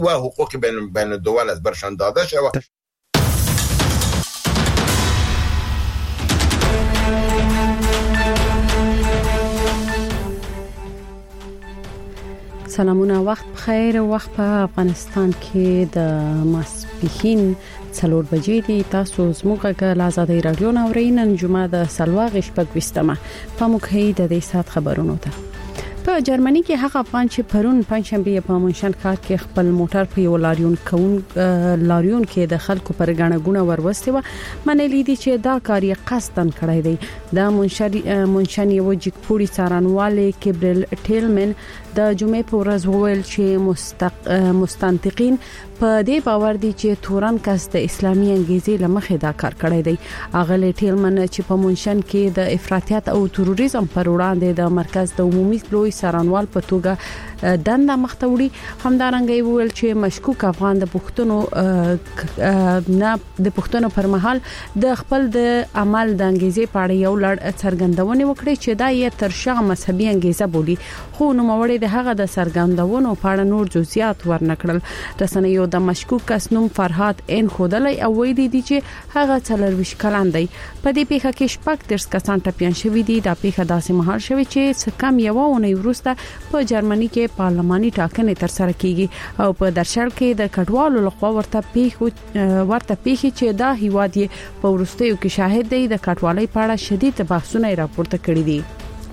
و حقوق بین الدول از برشان داده شود. سلامونه، وخت بخیر. وخت په افغانستان کې د ماسپښین 4 بجې دي. تاسو زموږ غږ آزادۍ رادیو ناورین نن جمعه د سلواغ شپږ وستمه په موخه د دې سات خبرونو ته. په جرمني کې هغه افغان چې پرون پنځشنبه په منشن ښار کې خپل موټر په یو لاریون کې د خلکو پر غاڼګونه وروسته و منلې دي چې دا کار یې قصدن کړی دی. دا منشن یو جګپوري څارنوال کیبرل ټیلمن د جمعې په ورځ وویل چې مستنطقین په دې باور دي چې تورن کس د اسلامي انګیزې لمخې دا کار کړی دی. اغلی ټیلمن چې په منشن کې د افراطیت او تروریزم پر وړاندې د مرکز د عمومي لوی څارنوال په توګه دنده مخته وړي، همدارنګه ویل چې مشکوک افغان د پښتنو پر مهال د خپل د عمل د انګیزې په اړه یو لړ څرګندونې وکړي چې دا یې ترشا مذهبي انګیزه بولي، خو نو موري د هغه د څرګندونو په اړه نور جزئیات ورنکړل. رسنیو د مشکوک کس نوم فرهاد ان خودلای او ویلي دي چې هغه 24 کلن دی. په دې پیښه کې شپږ درس کسان ټپيان شوي دي. دا پیښه داسې مهال شوې چې کم یو ونې وروسته په جرمني کې پارلماني ټاکنې تر سره کیږي او په درشل کې د کډوالو لخوا ورته پیښې چې دا هیواد یې په ورستیو کې شاهد دی د کډوالۍ په اړه شدید بحثونه راپورته کړي دي.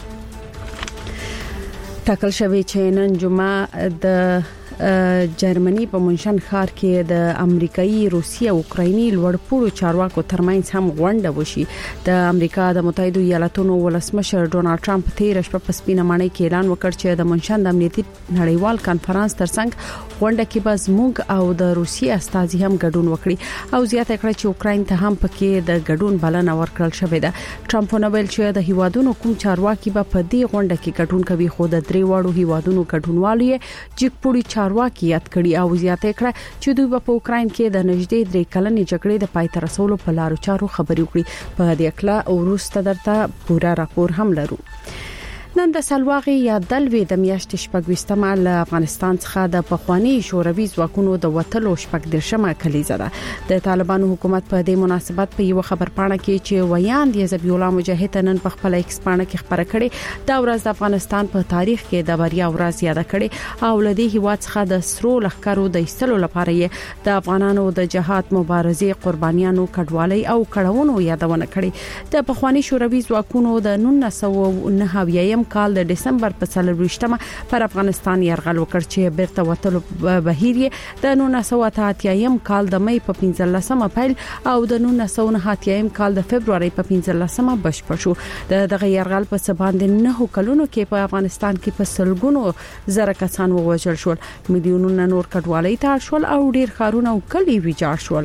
ټاکل شوی چې نن جمعه د جرمني په منشن ښار کې د امریکایي، روسي او اوکرایني لوړپوړو چارواکو ترمنځ هم غونډه وشي. د امریکا د متحده ایالاتونو ولسمشر ډونالد ټرمپ تیر شپه په سپینه ماڼۍ کې اعلان وکړ چې د منشن د امنیتي نړیوال کانفرنس ترڅنګ غونډه کې به زموږ او د روسي استازي هم ګډون وکړي او زیاته کړه چې اوکراین ته هم پکې د ګډون بلنه ورکړل شوې ده. ټرمپ ویل چې د هیوادونو کوم چارواکي به په دې غونډه کې ګډون کوي، خو د درې وړو هیوادونو ګډونوالو یې جګپوري چارواکي یاد کړي او زیاته کړه چې دوی په اوکراین کې د نږدې 3 کلنې جګړې د پای ته رسولو په لارو چارو خبرې وکړي. په دې اړه وروسته درته پورا راپور هم لرو. نن د سلواغي یا دلوي د میاشتې شپږوستمه له افغانستان څخه د پخوانی شوروي ځواکونو د وټلو شپږدرشمه کلیزه ده. د طالبانو حکومت په دې مناسبت په یو خبرپاڼه کې چې ویاند یې ذبیح الله مجاهد نن په خپل ایکس پاڼه کې خبره کړې دا ورځ د افغانستان په تاریخ کې د بریا ورځ یاد کړي او لدی هیواد څخه د سرو لخرو د ایستلو لپاره یې د افغانانو د جهاد مبارزې قربانیانو کډوالۍ او کړهونو یادونه کړې. د پخوانی شوروي ځواکونو د 1990 کال د دسمبر په 24مه پر افغانستان یرغل وکړ چې بیرته وټلو بهیر د 1980 کال د مې په 15مه پیل او د 1990 کال د فبرवरी په 15مه بشپړ شو. دغه یرغل په سباند 9 کلونو کې په افغانستان کې په سلګونو زره کسان ووژل شول، میلیونونه نور کډوالۍ ته شول او ډیر ښارونه او کلی ویجاړ شول.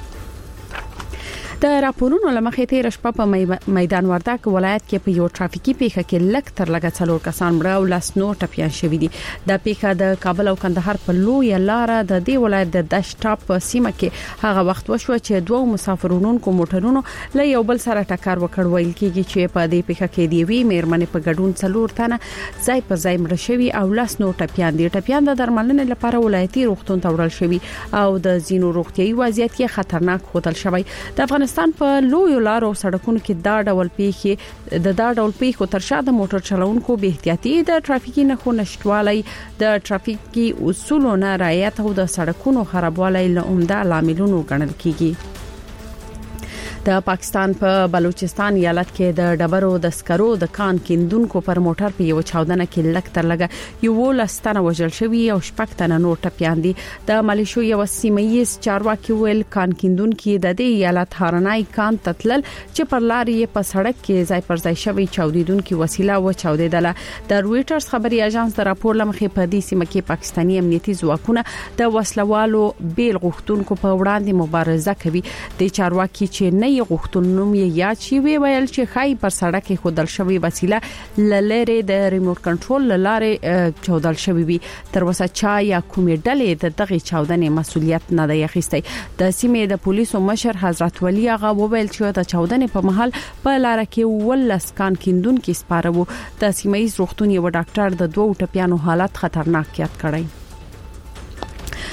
د راپورونو لمخې تیر شپه په میدان وردګ ولایت کې په یو ټرافیکي پیښه کې لږ تر لږه 4 کسان مړه او لاس نور ټپيان شوي دي. دا پیښه د کابل او کندهار په لوی لار د دې ولایت د دشټاپ سیمه کې هغه وخت وشو چې دوه مسافرونکو موټرونو له یو بل سره ټکر وکړ. ویل کېږي چې په دې پیښه کې دی وی مېرمنې په ګډون 4 تنه ځای پر ځای مړه شوي او لاس نور ټپيان دي. ټپيان د درملنې لپاره ولایتي روغتون ته وړل شوي او د زینو روغتيایي وضعیت کې خطرناک ښودل شوی. د افغانستان په لوی لارو او سړکونو کې دا ډول پیښو ترشا د موټر چلوونکو به احتیاطي د ټرافیکي نښو نشټوالي د ټرافیکي اصولو نه رعایت او د سړکونو خرابوالي له عمده عاملونو ګڼل کیږي. د پاکستان په بلوچستان ایالت کې د ډبرو د سکرو د کان کیندونکو پر موټر په یو چاودنه کې لک تر لګه یو لستانه وژل شوی او شپږ تنه نور ټپيان دي. د مالیشو یو سیمه‌یز چارواکي ویل کان کیندونکو د دې ایالت هارنای کان تتلل چې پر لارې په سړک کې ځای پر ځای شوی چاودیدونکو وسیله و چاودیدله. د رويټرز خبري اژانس د راپور لمخې په دې سیمه کې پاکستاني امنیتي ځواکونه د وسلوالو بیل غوښتونکو په وړاندې مبارزه کوي. د چارواکي چې نه یې غوښتنوم یې یاد شي ویل چې خای پر سړک کې خودل شوی وسیله لری د ریموټ کنټرول لاره چودل شوی وي. تر اوسه چا یا کومې ډلې د دغه چاودنې مسولیت نه دی اخیستی. د سیمې د پولیسو مشر حضرت ولی هغه وویل چې د چاودنې په محل په لار کې ولس کان کیندونکو سپارو. د سیمې روغتون یو ډاکټر د 2 ټپيانو حالت خطرناک یاد کړی.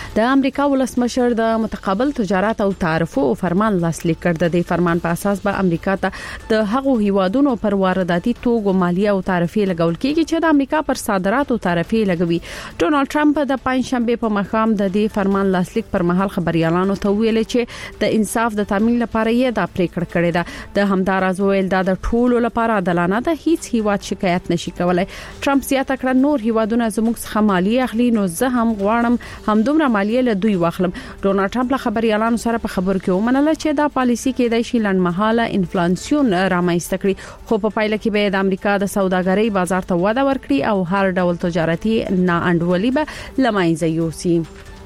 د امریکا ولسمشر د متقابل تجارت او تعرفو فرمان لاسلیک کړ. د فرمان په اساس به امریکا ته د هغو هیوادونو پر وارداتي توکو مالیه او تعرفې لګول کیږي چې د امریکا پر صادراتو تعرفې لګوي. ډونالد ټرمپ د پنځشنبه په مخام د دې فرمان لاسلیک پر مهال خبريالانو ته ویل چې د انصاف د تامین لپاره یې دا پریکړه کړې ده. د همداراز ویل دا د ټولو لپاره عادلانه ده، هیڅ هیواد شکایت نشي کولای. ټرمپ زیاته کړه نور هیوادونه زموږ څخه مالیه اخلي نو زه هم غواړم همدومره مالیه له دوی واخلم. ډونالد ټرمپ له خبريالانو سره په خبرو کې ومنله چې دا پالیسی کې د شي لنډمهاله انفلیشن رامنځته کړي، خو په پایله کې به د امریکا د سوداګرۍ بازار ته وده ورکړي او هر ډول تجارتي ناانډولي به لمایځي یوسي.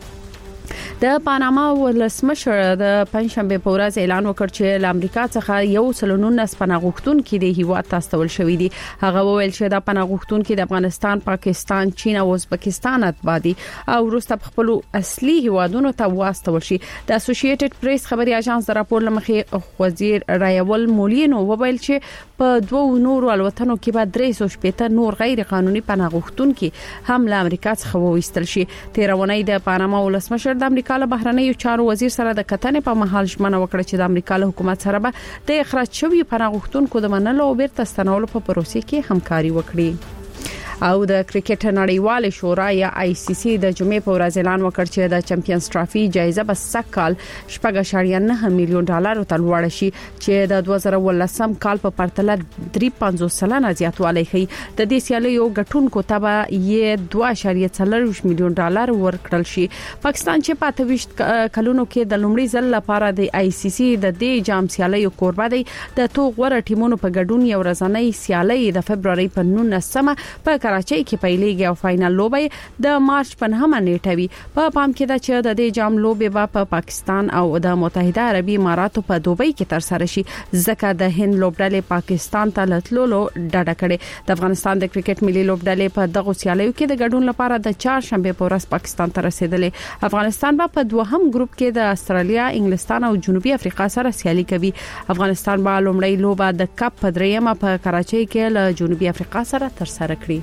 د پاناما ولسمشر د پنځشنبه په ورځ اعلان وکړ چې له امریکا څخه یو سلنون پناهغښتونکو د هیواد ته استول شوې دي. هغه وویل چې د پناهغښتونکو د افغانستان، پاکستان، چین او ازبکستان اتبادي او وروسته خپل اصلي هیوادونو ته واستول شي. د اسوسییټډ پریس خبري اژانس د راپور لمخې وزیر رایول مولینو وویل چې په دوه نورو الوتنو کې به 380 نور غیر قانوني پناهغښتونکو هم له امریکا څخه وویستل شي. تیرونی د پاناما ولسمشر د امریکا له بهرنیو چارو وزیر سره د کتنې په محل ژمنه وکړه چې د امریکا له حکومت سره به د اخراج شوی پناهغښتونکو د منلو او بیرته ستنولو په پروسې کې همکاري وکړي. او د کرکټ نړیوال شورا یا ICC د جمعې په ورځ اعلان وکړ چې د چمپیونز ټرافي جایزه به سکهال $4.9 میلیون ته لوړ شي چې د 2018 کال په پرتله 3.50 سلنه زیاتوالی کوي. د دې سیالیو ګټونکو ته به یې $2.4 میلیون ورکړل شي. پاکستان چې په 28 کلونو کې د لومړي ځل لپاره د ICC د دې جام سیالیو کوربه دی. د تو غوړه ټیمونو په ګډون یو ورځنۍ سیالي د فبرवरी په 19 په کراچۍ کې پیلېږي او فائنل لوبه د مارچ په 9 نیټه وي. په پام کې ده چې د دې جام لوبه په پاکستان او د متحده عربي اماراتو په دوبۍ کې تر سره شي، ځکه د هند لوبډلې پاکستان ته لټلو ډډه کړې. د افغانستان د کرکټ ملي لوبډلې په دغه سیالیو کې د ګډون لپاره د چهارشنبه په ورځ پاکستان ته رسیدلې. افغانستان په دوهم ګروپ کې د استرالیا، انګلستان او جنوبي افریقا سره سیالي کوي. افغانستان به لومړی لوبه د کپ په دریمه په کراچۍ کې له جنوبي افریقا سره تر سره کړي.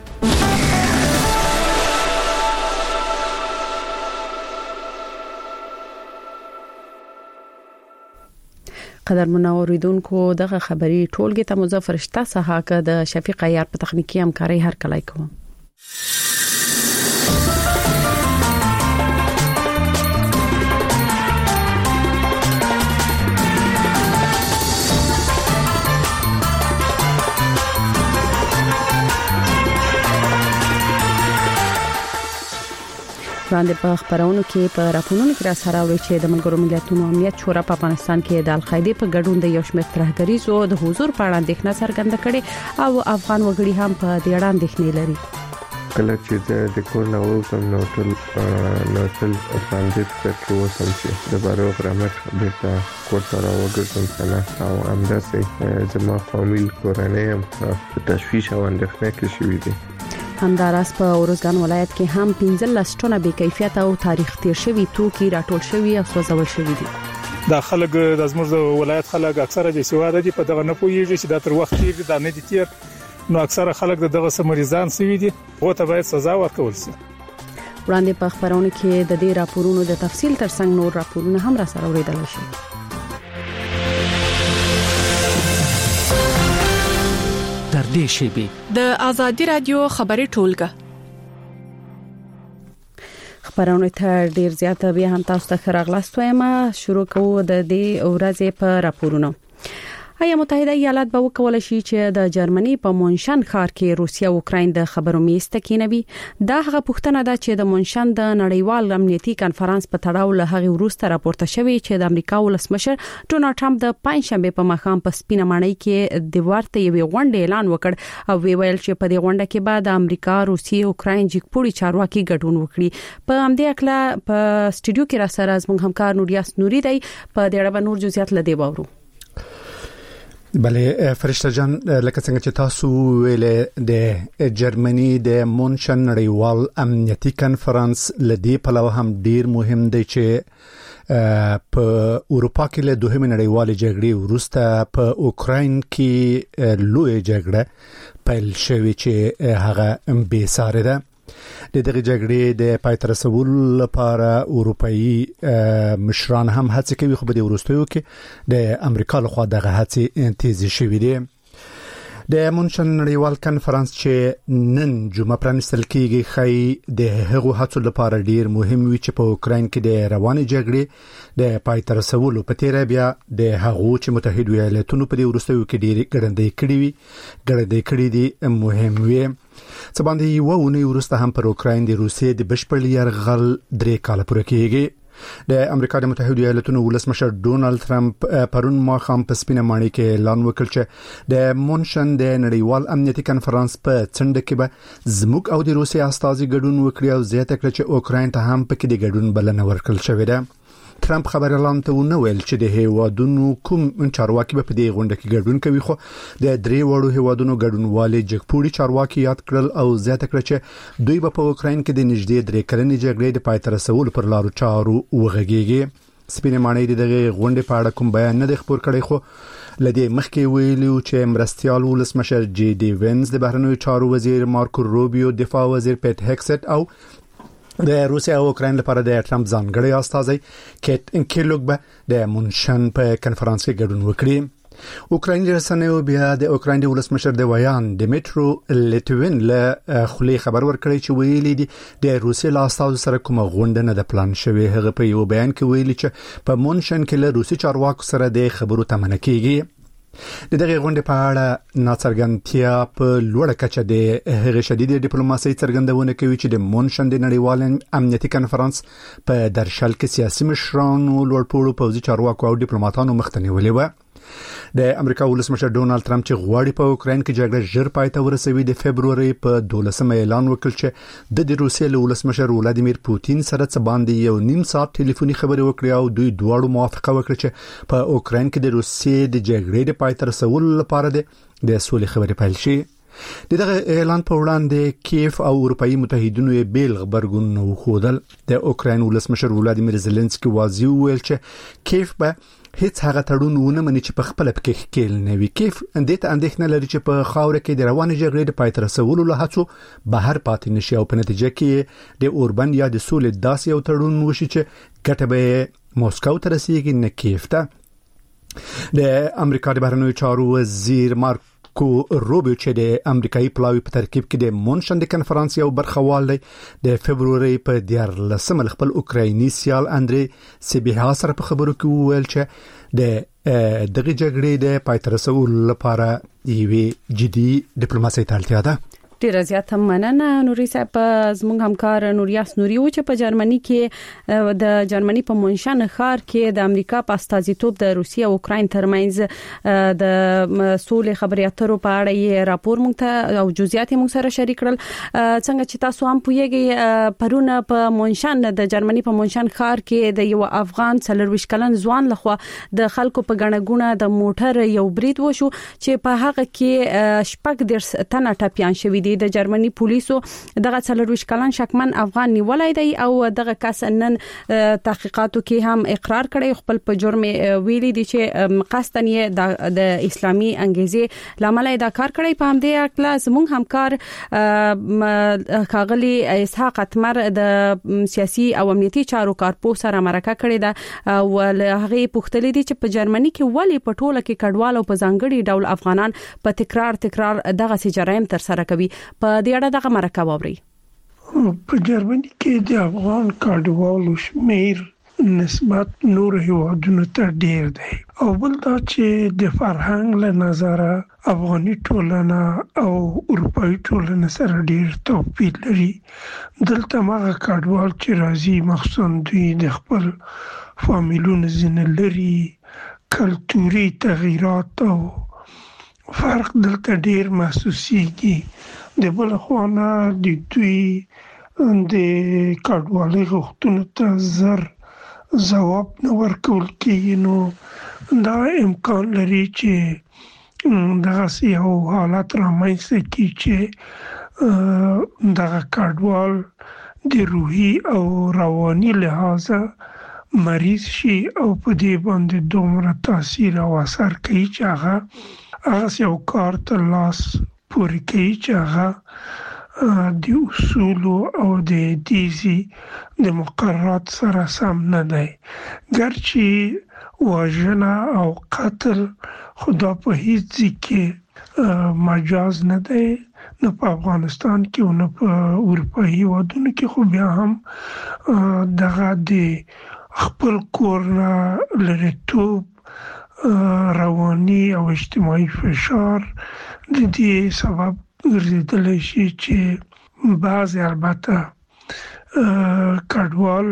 قدرمن اوریدونکو دغه خبري ټولګي ته مظفر شته صحاکه د شفیق عیار په تخنیکی همکاري هر کله کوم. وړاندې په خبرونو کې په راپورونو کې را سره وی چې د ملګرو ملتونو امنیت شورا په افغانستان کې د القاعده په ګډون د یو شمېر ترهګریزو د حضور په اړه اندېښنه څرګنده کړې او افغان وګړي هم په دې اړه اندېښنې لري. کله چې د کور نه ووتم نو ټول افغانیت کې وسم چې د بارو غرامت بیرته کور ته راوګرځم کنه او همداسې زما فامیل کورنۍ هم په تشویش او اندېښنه کې شوي دي. همداراز په اورزګان ولایت کې هم 15 ټنه بې کیفیت او تاریخ تیر شوی توکي راټول شوی او سوځول شوی دي. دا خلک د زموږ ولایت خلک اکثره به سیواده دي په دغه نه پوهیږي چې دا تر وخت کې دا نه دي تیر، نو اکثره خلک دغه سمریزان سوي دي او ته باید سزا ورکول شي. وړاندې په خبرونه کې د دې راپورونو د تفصیل ترڅنګ نور راپورونه هم را سره اوریدل شي. در دې شیبي د ازادي رادیو خبري ټولګه خبرونه ته ډیر زیاته بیا هم تاسو ته راغلاست وایم. شروع کوو د دې ورځې په راپورونو. آیا متحده ایالات به وکولای شي چې د جرمني په مونشن ښار کې روسیا او اوکراین د خبرو میز ته کېنوي؟ دا هغه پوښتنه ده چې د مونشن د نړیوال امنیتي کانفرنس په تړاو له هغه وروسته راپورته شوې چې د امریکا ولسمشر ډونالد ټرمپ د پنځشنبه په مخام په سپینه ماڼۍ کې د ورته یو غونډه اعلان وکړ او ویل چې په دې غونډه کې به د امریکا، روسیې او اوکراین جګپوړي چارواکي ګډون وکړي. په همدې اکلا په سټوډیو کې را سره زموږ همکار نوریاس نوري دی. په دې اړه به نور جزئیات لدی باورو. بله فرشته جان، لکه څنګه چې تاسو ویل د جرمني د مونشن نړیوال امنیتي کانفرنس لدی په لور هم ډیر مهم دی چې په اروپا کې له دوهمه نړیوال جګړې وروسته په اوکراین کې لوی جګړه پیل شوې چې هغه بې ساري ده. د دغه جګړې د پای ته رسولو لپاره اروپאי مشران هم هڅه کوي، خو په دې وروستیو کې د امریکا لخوا دغه هڅې تیزی شوې دي. د مونشن نړیوال کنفرانس چې نن جمعه پرانستل کېږي خی د هغو هڅو لپاره ډیر مهم وي چې په اوکراین کې د روانې جګړې د پای ته رسولو په تیر بیا د هغو چې متحد ایالاتونو په دې وروستیو کې ډیر ګړندې کړي دي مهم وي. څه باندې یو ونی ورسته هم پر اوکراین د روسیې د بشپړ یرغل 3 کال پوره کېږي. د امریکا د متحده ایالاتونو ولسمشر ډونالد ترامپ پرون ماښام په سپینه ماڼۍ کې اعلان وکړ چې د مونشن د نړیوال امنیتي کنفرانس په څنډه کې به زموږ او د روسیې استازي ګډون وکړي او زیاته کړ چې اوکراین ته هم پکې د ګډون بلنه ورکړل شوې ده. ترامپ خبر اعلان ته ونه ویل چې د هیوادونو کوم چارواکي به په دې غونډه کې ګډون کوي، خو د 3 وړو هیوادونو ګډونوالي جګپوړي چارواکي یاد کړل او زیاته کړ چې دوی به په اوکراین کې د نږدې 3 کلنې جګړې د پای ته رسولو پر لارو چارو وغږیږي. سپینه ماڼۍ دغه غونډې په اړه کوم بیان نه خبر کړي، خو لدی مخکې ویلو چې مرستيال ولسمشر جی ډي وینز د بهرنیو چارو وزیر مارکو روبیو، دفاع وزیر پیټ هکسټ او د روسیا او اوکراین لپاره د ټرمپ ځانګړي استازي کیټ کیلوګ به د مونشن په کنفرانس کې ګډون وکړي. اوکراین رسنیو بیا د اوکراین د ولسمشر د ویان ډیمیټرو لیټوین له خلی خبر ورکړی چې ویلي دي د روسیا له استازو سره کومه غونډه نه ده پلان شوې. هغه په یو بیان کې ویلي چې په مونشن کې له روسي چارواکو سره د خبرو تمنه کیږي. د دغه غونډې په اړه ناڅرګندتیا په لوړه کچه د هغې شدید ډیپلوماسي څرګندونه کوي چې د مونشن د نړیوال امنیتي کنفرانس په درشل کې سیاسي مشرانو، لوړپوړو پوځي چارواکو او ډیپلوماټانو مخته نیولې و. د امریکا ولسمشر ډونالد ترامپ چې غواړي په اوکراین کې جګړه ژر پای ته ورسوي د فبروري په 12 اعلان وکړ چې د روسیې له ولسمشر ولادیمیر پوتین سره څه باندې یو نیم ساعت ټلیفوني خبرې وکړې او دوی دواړو موافقه وکړه چې په اوکراین کې د روسیې د جګړې د پای ته رسولو لپاره د سولې خبرې پیل شي. دغه اعلان په وړاندې کیف او اروپאי متحدینو یې بیل خبرګون نو خودل. د اوکراین ولسمشر ولادیمیر زيلنسکي واضح ویل چې کیف به هیڅ هغه تړون ونه مني چې په خپل پکې کېل نه وي. کیف اندېته اندېښنه لري چې په خاور کې د روانې جګړې د پای ته رسولو له هڅو بهر پاتې نشي او په نتیجه کې د اوربن یا د سولې داسې یو تړون وشي چې ګټه به موسکو ته رسیږي نه کیف ته. د امریکا د بهرنیو چارو وزیر مارکو روبیو چې د امریکایي پلاوی په ترکیب کې د مونشن د کنفرانس یو برخوال دی، د فبروري په 14 خپل اوکرایني سیال اندري سیبیها سره په خبرو کې وویل چې د دغه جګړې د پای ته رسولو لپاره یوه جدي ډیپلوماسي ته اړتیا ده. ډیر زیات مننه نوري صاحب. زموږ همکار نوریاس نوري و چې په جرمني کې د جرمني په مونشن ښار کې د امریکا په استازیتوب د روسیې او اوکراین ترمنځ د سولې خبرې اترو په اړه یې راپور مونږ ته او جزئیات مونږ سره شریک کړل. څنګه چې تاسو هم پوهیږئ پرونه په مونشن د جرمني په مونشن ښار کې د یو افغان 24 کلن ځوان لخوا د خلکو په غنګونه د موټر یو برید وشو چې په هغه کې شپږ تنه ټپيان شوي دي. د جرمني پولیسو دغه 24 کلن شکمن افغان نیولای دی او دغه کس نن تحقیقاتو کې هم اقرار کړی، خپل په جرم ویلي دي چې قصدن یې د اسلامي انګیزې لامل دا کار کړی. په همدې اړه زموږ همکار کاغلی اسحاق اتمر د سیاسي او امنیتي چارو کارپو سره مرکه کړې ده او هغه پوښتلې دي چې په جرمني کې ولی په ټوله کې کډوال او په ځانګړي ډول افغانان په تکرار دغه سي جرایم تر سره کوي. په دې اړه دغه مرکه واوري. په جرمني کې د افغان کډوالو شمیر نسبت نور هیوادونو ته ډیر دی او بل دا چې د فرهنګ له نظره افغاني ټولنه او اروپאי ټولنه سره ډیر توپیر لري. دلته هغه کډوال چې راځي مخصوصا دوی د خپل فامیلونو ځینې لري، کلتوري تغیرات او فرق دلته ډیر محسوسيږي. د بل خوانه د دوی د کډوالۍ غوښتنو ته زر جواب نه ورکول کېږي، نو دا امکان لري چې دغه یو حالت رامنځته کړي چې دغه کډوال د روحي او رواني لحاظه مریض شي او په دې باندې دومره تاثیر او اثر کوي چې هغه یو کار ته لاس پورې کوي چې هغه د اصول او د دیزي د مقررات سره سم نه دی. ګرچې وژنه او قتل خدا په هیڅ ځکه مجاز نه دی، نه په افغانستان کې او نه په اروپایي هیوادونو کې، خو بیا هم دغه د خپل کور نه لرېتوب، رواني او اجتماعي فشار د دې سبب ګرځېدلی شي چې بعضې البته کډوال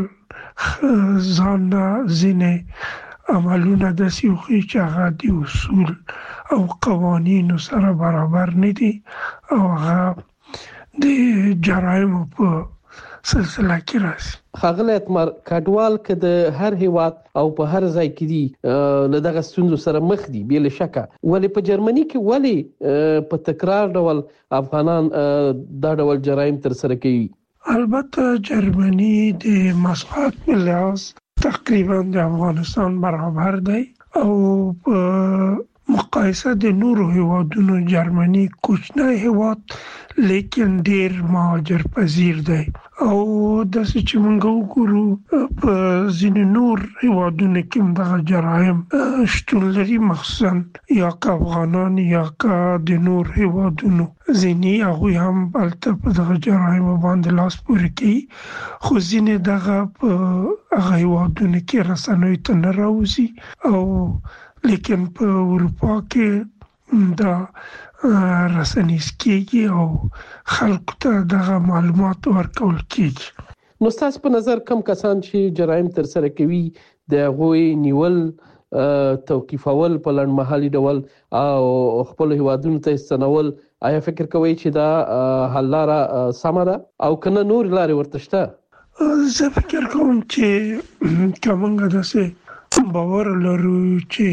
ځان نه ځینې عملونه داسې وښيي چې هغه د اصول او قوانینو سره برابر نه دي او هغه د جرایمو په سلسله کې راځي. ښاغلی اتمر، کډوال که د هر هیواد او په هر ځای کې دي له دغه ستونزو سره مخ دي بې له شکه، ولې په جرمني کې ولې په تکرار ډول افغانان دا ډول جرایم ترسره کوي؟ البته جرمني د مساحت په لحاظ تقریبا د افغانستان برابر دی او په مقایسه د نورو هیوادونو جرمني کوچنی هیواد لیکن ډیر مهاجر پذیر دی او داسې چې موږ وګورو په ځینې نور هیوادونو کې دغه جرایم شتون لري، مخصوصا یا که افغانان یا که د نور هیوادونو ځینې هغوی هم هلته په دغه جرایمو باندې لاس پورې کوي، خو ځینې دغه په هغه هیوادونو کې رسنیو ته نه راوځي او لیکن په اروپا کې دا رسنیز کېږي او خلکو ته دغه معلومات ورکول کېږي. نو ستاسو په نظر کوم کسان چې جرایم ترسره کوي د هغوی نیول، توقیفول په لنډمهالي ډول او خپل هیوادونو ته استنول، آیا فکر کوئ چې دا حل لاره سمه ده او که نه نور لارې ورته شته؟ زه فکر کوم چې که موږ داسې باور لرو چې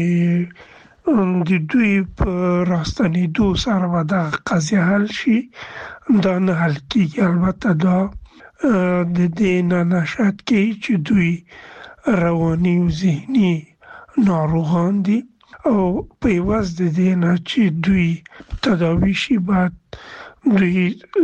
د دوی په راستنېدو سره به دغه قضیه حل شي، دا نه حل کېږي. البته دا د دې نه نشأت کوي چې دوی رواني او ذهني ناروغان دي او په عوض د دې نه چې دوی تداوي شي باید دوی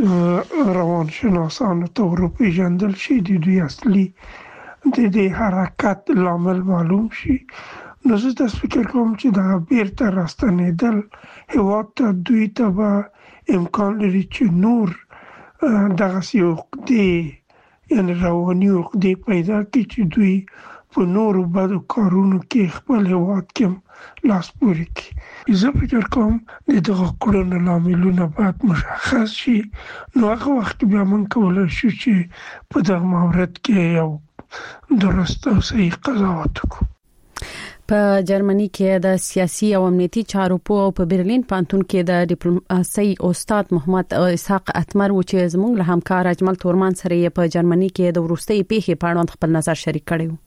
روانشناسانو ته وروپېژندل شي، د دوی اصلي د دې حرکت لامل معلوم شي. نو زه داسې فکر کوم چې دغه بیرته راستنېدل هېواد ته دوی ته به امکان لري چې نور دغسې عقدې یعنې رواني عقدې پیدا کړي چې دوی په نورو بدو کارونو کې خپل هېواد کې لاس پورې کړي. زه فکر کوم د دغه کړنو لاملونه باید مشخص شي، نو هغه وخت بیا موږ کولی شو چې په دغه مورد کې یو درست او صحیح قضاوت وکړو. په جرمني کې د سیاسي او امنیتي چارو په برلین پانتون کې د ډیپلوماسي استاد محمد اسحاق اتمر و چې زموږ له همکار اجمل تورمان سره په جرمني کې د وروستي پیښې په اړه خپل نظر شریک کړی و.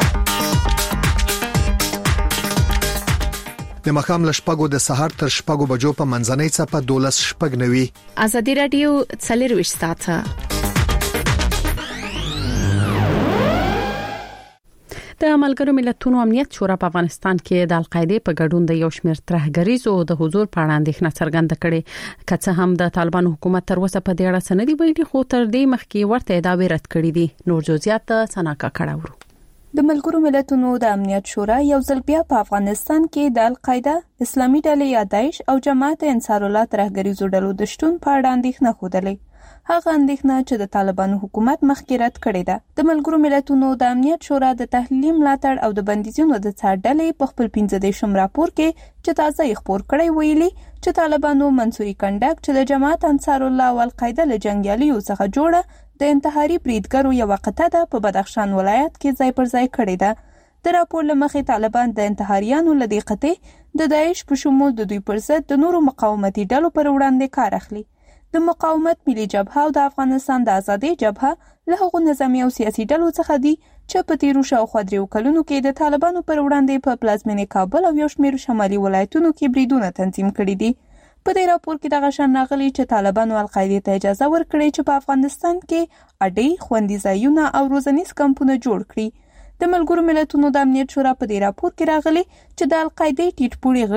د مخام لشپګو د سحر تر شپګو بجو په منځنۍ صفه 12 شپګ نوي ازادي رادیو 40 ساعته. د ملګرو ملتونو امنیت شورا په افغانستان کې د القاعده په ګډون د یو شمېر ترهګریزو د حضور په اړه اندېښنه څرګنده کړې، که څه هم د طالبانو حکومت تر اوسه په دې اړه سندې ویلي، خو تر دې مخکې ورته ادعاوې رد کړې دي. نور جزئیات سناکا کړهورو. د ملګرو ملتونو د امنیت شورا یو ځل بیا په افغانستان کې د القاعده، اسلامي ډلې یا داعش او جماعت انصار الله ترهګریزو ډلو د شتون په اړه اندېښنه خوده. هغه اندېښنه چې د طالبانو حکومت مخکې رد کړې ده. د ملګرو ملتونو د امنیت شورا د تحلیل ملاتړ او د بندیزونو د څارډلې په خپل 15 راپور کې چې تازه خبر کړی ویلي چې طالبانو منصوري کنډک چې د جماعت انصار الله او القاعده له جنگیالیو څخه جوړه د انتحاري بریدګرو یو قطعه ده په بدخشان ولایت کې ځای پر ځای کړې ده. د راپور لمخې طالبان د انتحاریانو له دې قطعې د داعش په شمول د دوی پر ضد د نورو مقاومتي ډلو پر وړاندې کار اخلي. د مقاومت ملي جبهه او د افغانستان د ازادۍ جبهه له هغو نظامي او سیاسي ډلو څخه دي چې په تیرو شاوخوا 3 کلونو کې د طالبانو پر وړاندې په پلازمینې کابل او یو شمېر شمالي ولایتونو کې بریدونه تنظیم کړي دي. په دې راپور کې دغه شان راغلي چې طالبانو القاعده ته اجازه ورکړي چې په افغانستان کې اډې، خوندي ځایونه او روزنیز کمپونه جوړ کړي. د ملګرو ملتونو د امنیت شورا په دې راپور کې راغلي چې د القاعده ټیټپوړي غړي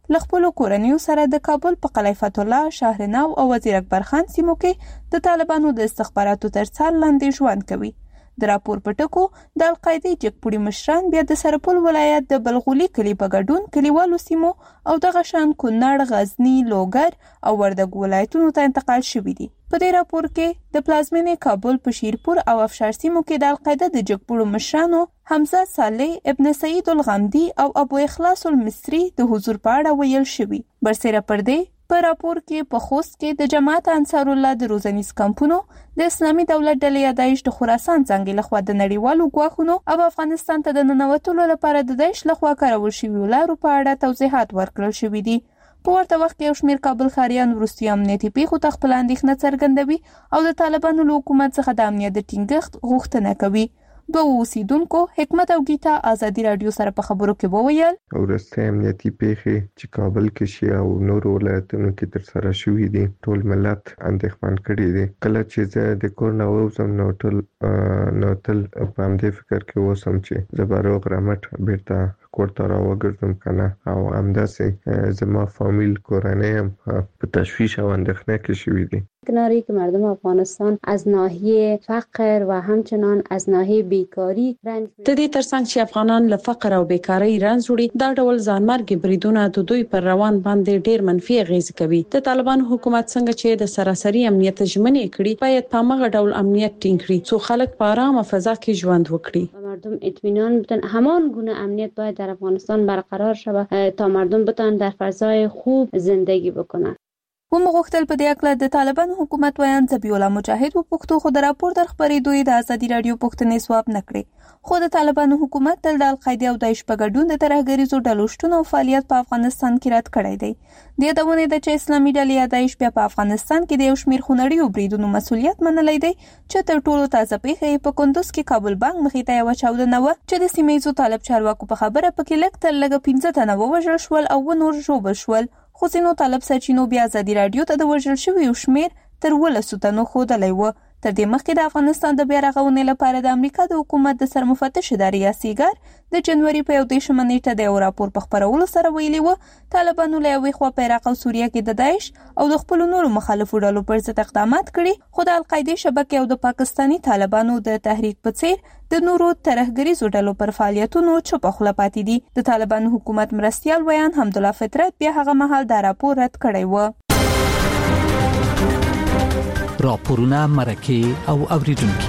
لخپل کورنیو سره د کابل په قلعه فتح الله، شهرنو او وزیر اکبر خان سیمو کې د طالبانو د استخباراتو تر څار لاندې ژوند کوي. د راپور په ټکو د القاعده جګپوړي مشران بیا د سرپل ولایت د بلغولي کلی په ګډون کلیوالو سیمو او دغه شان کونړ، غزنی، لوګر او وردګ ولایتونو ته انتقال شوي دي. په دې راپور کې د پلازمینې کابل په شیرپور او افشار سیمو کې د القاعده د جګپوړو مشرانو حمزه صالح، ابن سعید الغامدي او ابو اخلاص المصری د حضور په اړه ویل شوي. برسره پر دې په راپور کې په خوست کې د جماعت انصار الله د روزنیز کمپونو د اسلامي دولت ډلې داعش د خراسان څنګه لخوا د نړیوالو ګواښونو او افغانستان ته د ننوتلو لپاره د داعش لخوا کارول شوي لارو په اړه توضیحات ورکړل شوي دي. په ورته وخت کې یو شمېر کابل ښاریان وروستي امنیتي پیښو ته خپل اندېښنه څرګندوي او د طالبانو له حکومت څخه د امنیت د ټینګښت غوښتنه کوي. دوه اوسیدونکو حکمت او گیتا ازادي رادیو سره په خبرو کې وویل ورسته امنیتي پیښې چې کابل کې شي او نور ولایتونو کې تر سره شوې دي ټول ملت اندېښمن کړي دي. کله چې زه د کور نه ووځم نو تل په همدې فکر کې اوسم چې زه به روغ رمټ بیرته کور ته راوګرځم کنه او همداسې زما فامیل کورنۍ هم په تشویش او اندېښنه کې شوي دي. کناری که مردم افغانستان از ناحیه فقر و همچنان از ناحیه بیکاری رنج د دې ترڅنګ چې افغانان له فقر او بیکاری رنج وړي، دا ډول ځانمرګي بریدونه د دوی پر روان باندې ډیر منفي اغیز کوي. د طالبانو حکومت څنګه چې د سراسري امنیت ژمنې کړي، باید په هغه ډول امنیت ټینګ کړي څو خلک په آرامه فضا کې ژوند وکړي. مردم اطمینان بتن، همان گونه امنیت باید در افغانستان برقرار شود تا مردم بتن در فضای خوب زندگی بکنن. هم غوښتل په دې اړه د طالبانو حکومت ویان ذبیح الله مجاهد وپوښتو، خو د راپور در خبرېدو د ازادي رادیو پوښتنې ځواب نه کړې. خو د طالبانو حکومت تل د القاعده او داعش په ګډون د ترهګریزو ډلو شتون او فعالیت په افغانستان کې رد کړی دی. د یادونې د چې اسلامي ډلې داعش بیا په افغانستان کې د یو شمېر خونړیو بریدونو مسؤلیت منلی دی چې تر ټولو تازه پیښه په کندوز کې کابل بانک مخې ته یوه چاودنه وه چې د سیمه ییزو طالب چارواکو په خبره پکې لږ تر لږه 15 تنه ووژل شول او نور ژوبل شول. خو ځینو طالب سرچینو بیا ازادي رادیو ته د وژل شویو شمېر تر 12 تنو ښودلی و. تر دې مخکې د افغانستان د بیا رغونې لپاره د امریکا د حکومت د سرمفتش ادارې سیګر د جنوري په 21 نیټه د یو راپور په خپرولو سره ویلي و طالبانو له یوې خوا په عراق او سوریه کې د داعش او د خپلو نورو مخالفو ډلو پر ضد اقدامات کړي، خو د القاعده شبکې او د پاکستاني طالبانو د تحریک په څیر د نورو ترهګریزو ډلو پر فعالیتونو چوپه خوله پاتې دي. د طالبانو حکومت مرستیال ویان حمدالله فطرت بیا هغه مهال دا راپور رد کړی و. راپورونه مرکه او اوریدونکو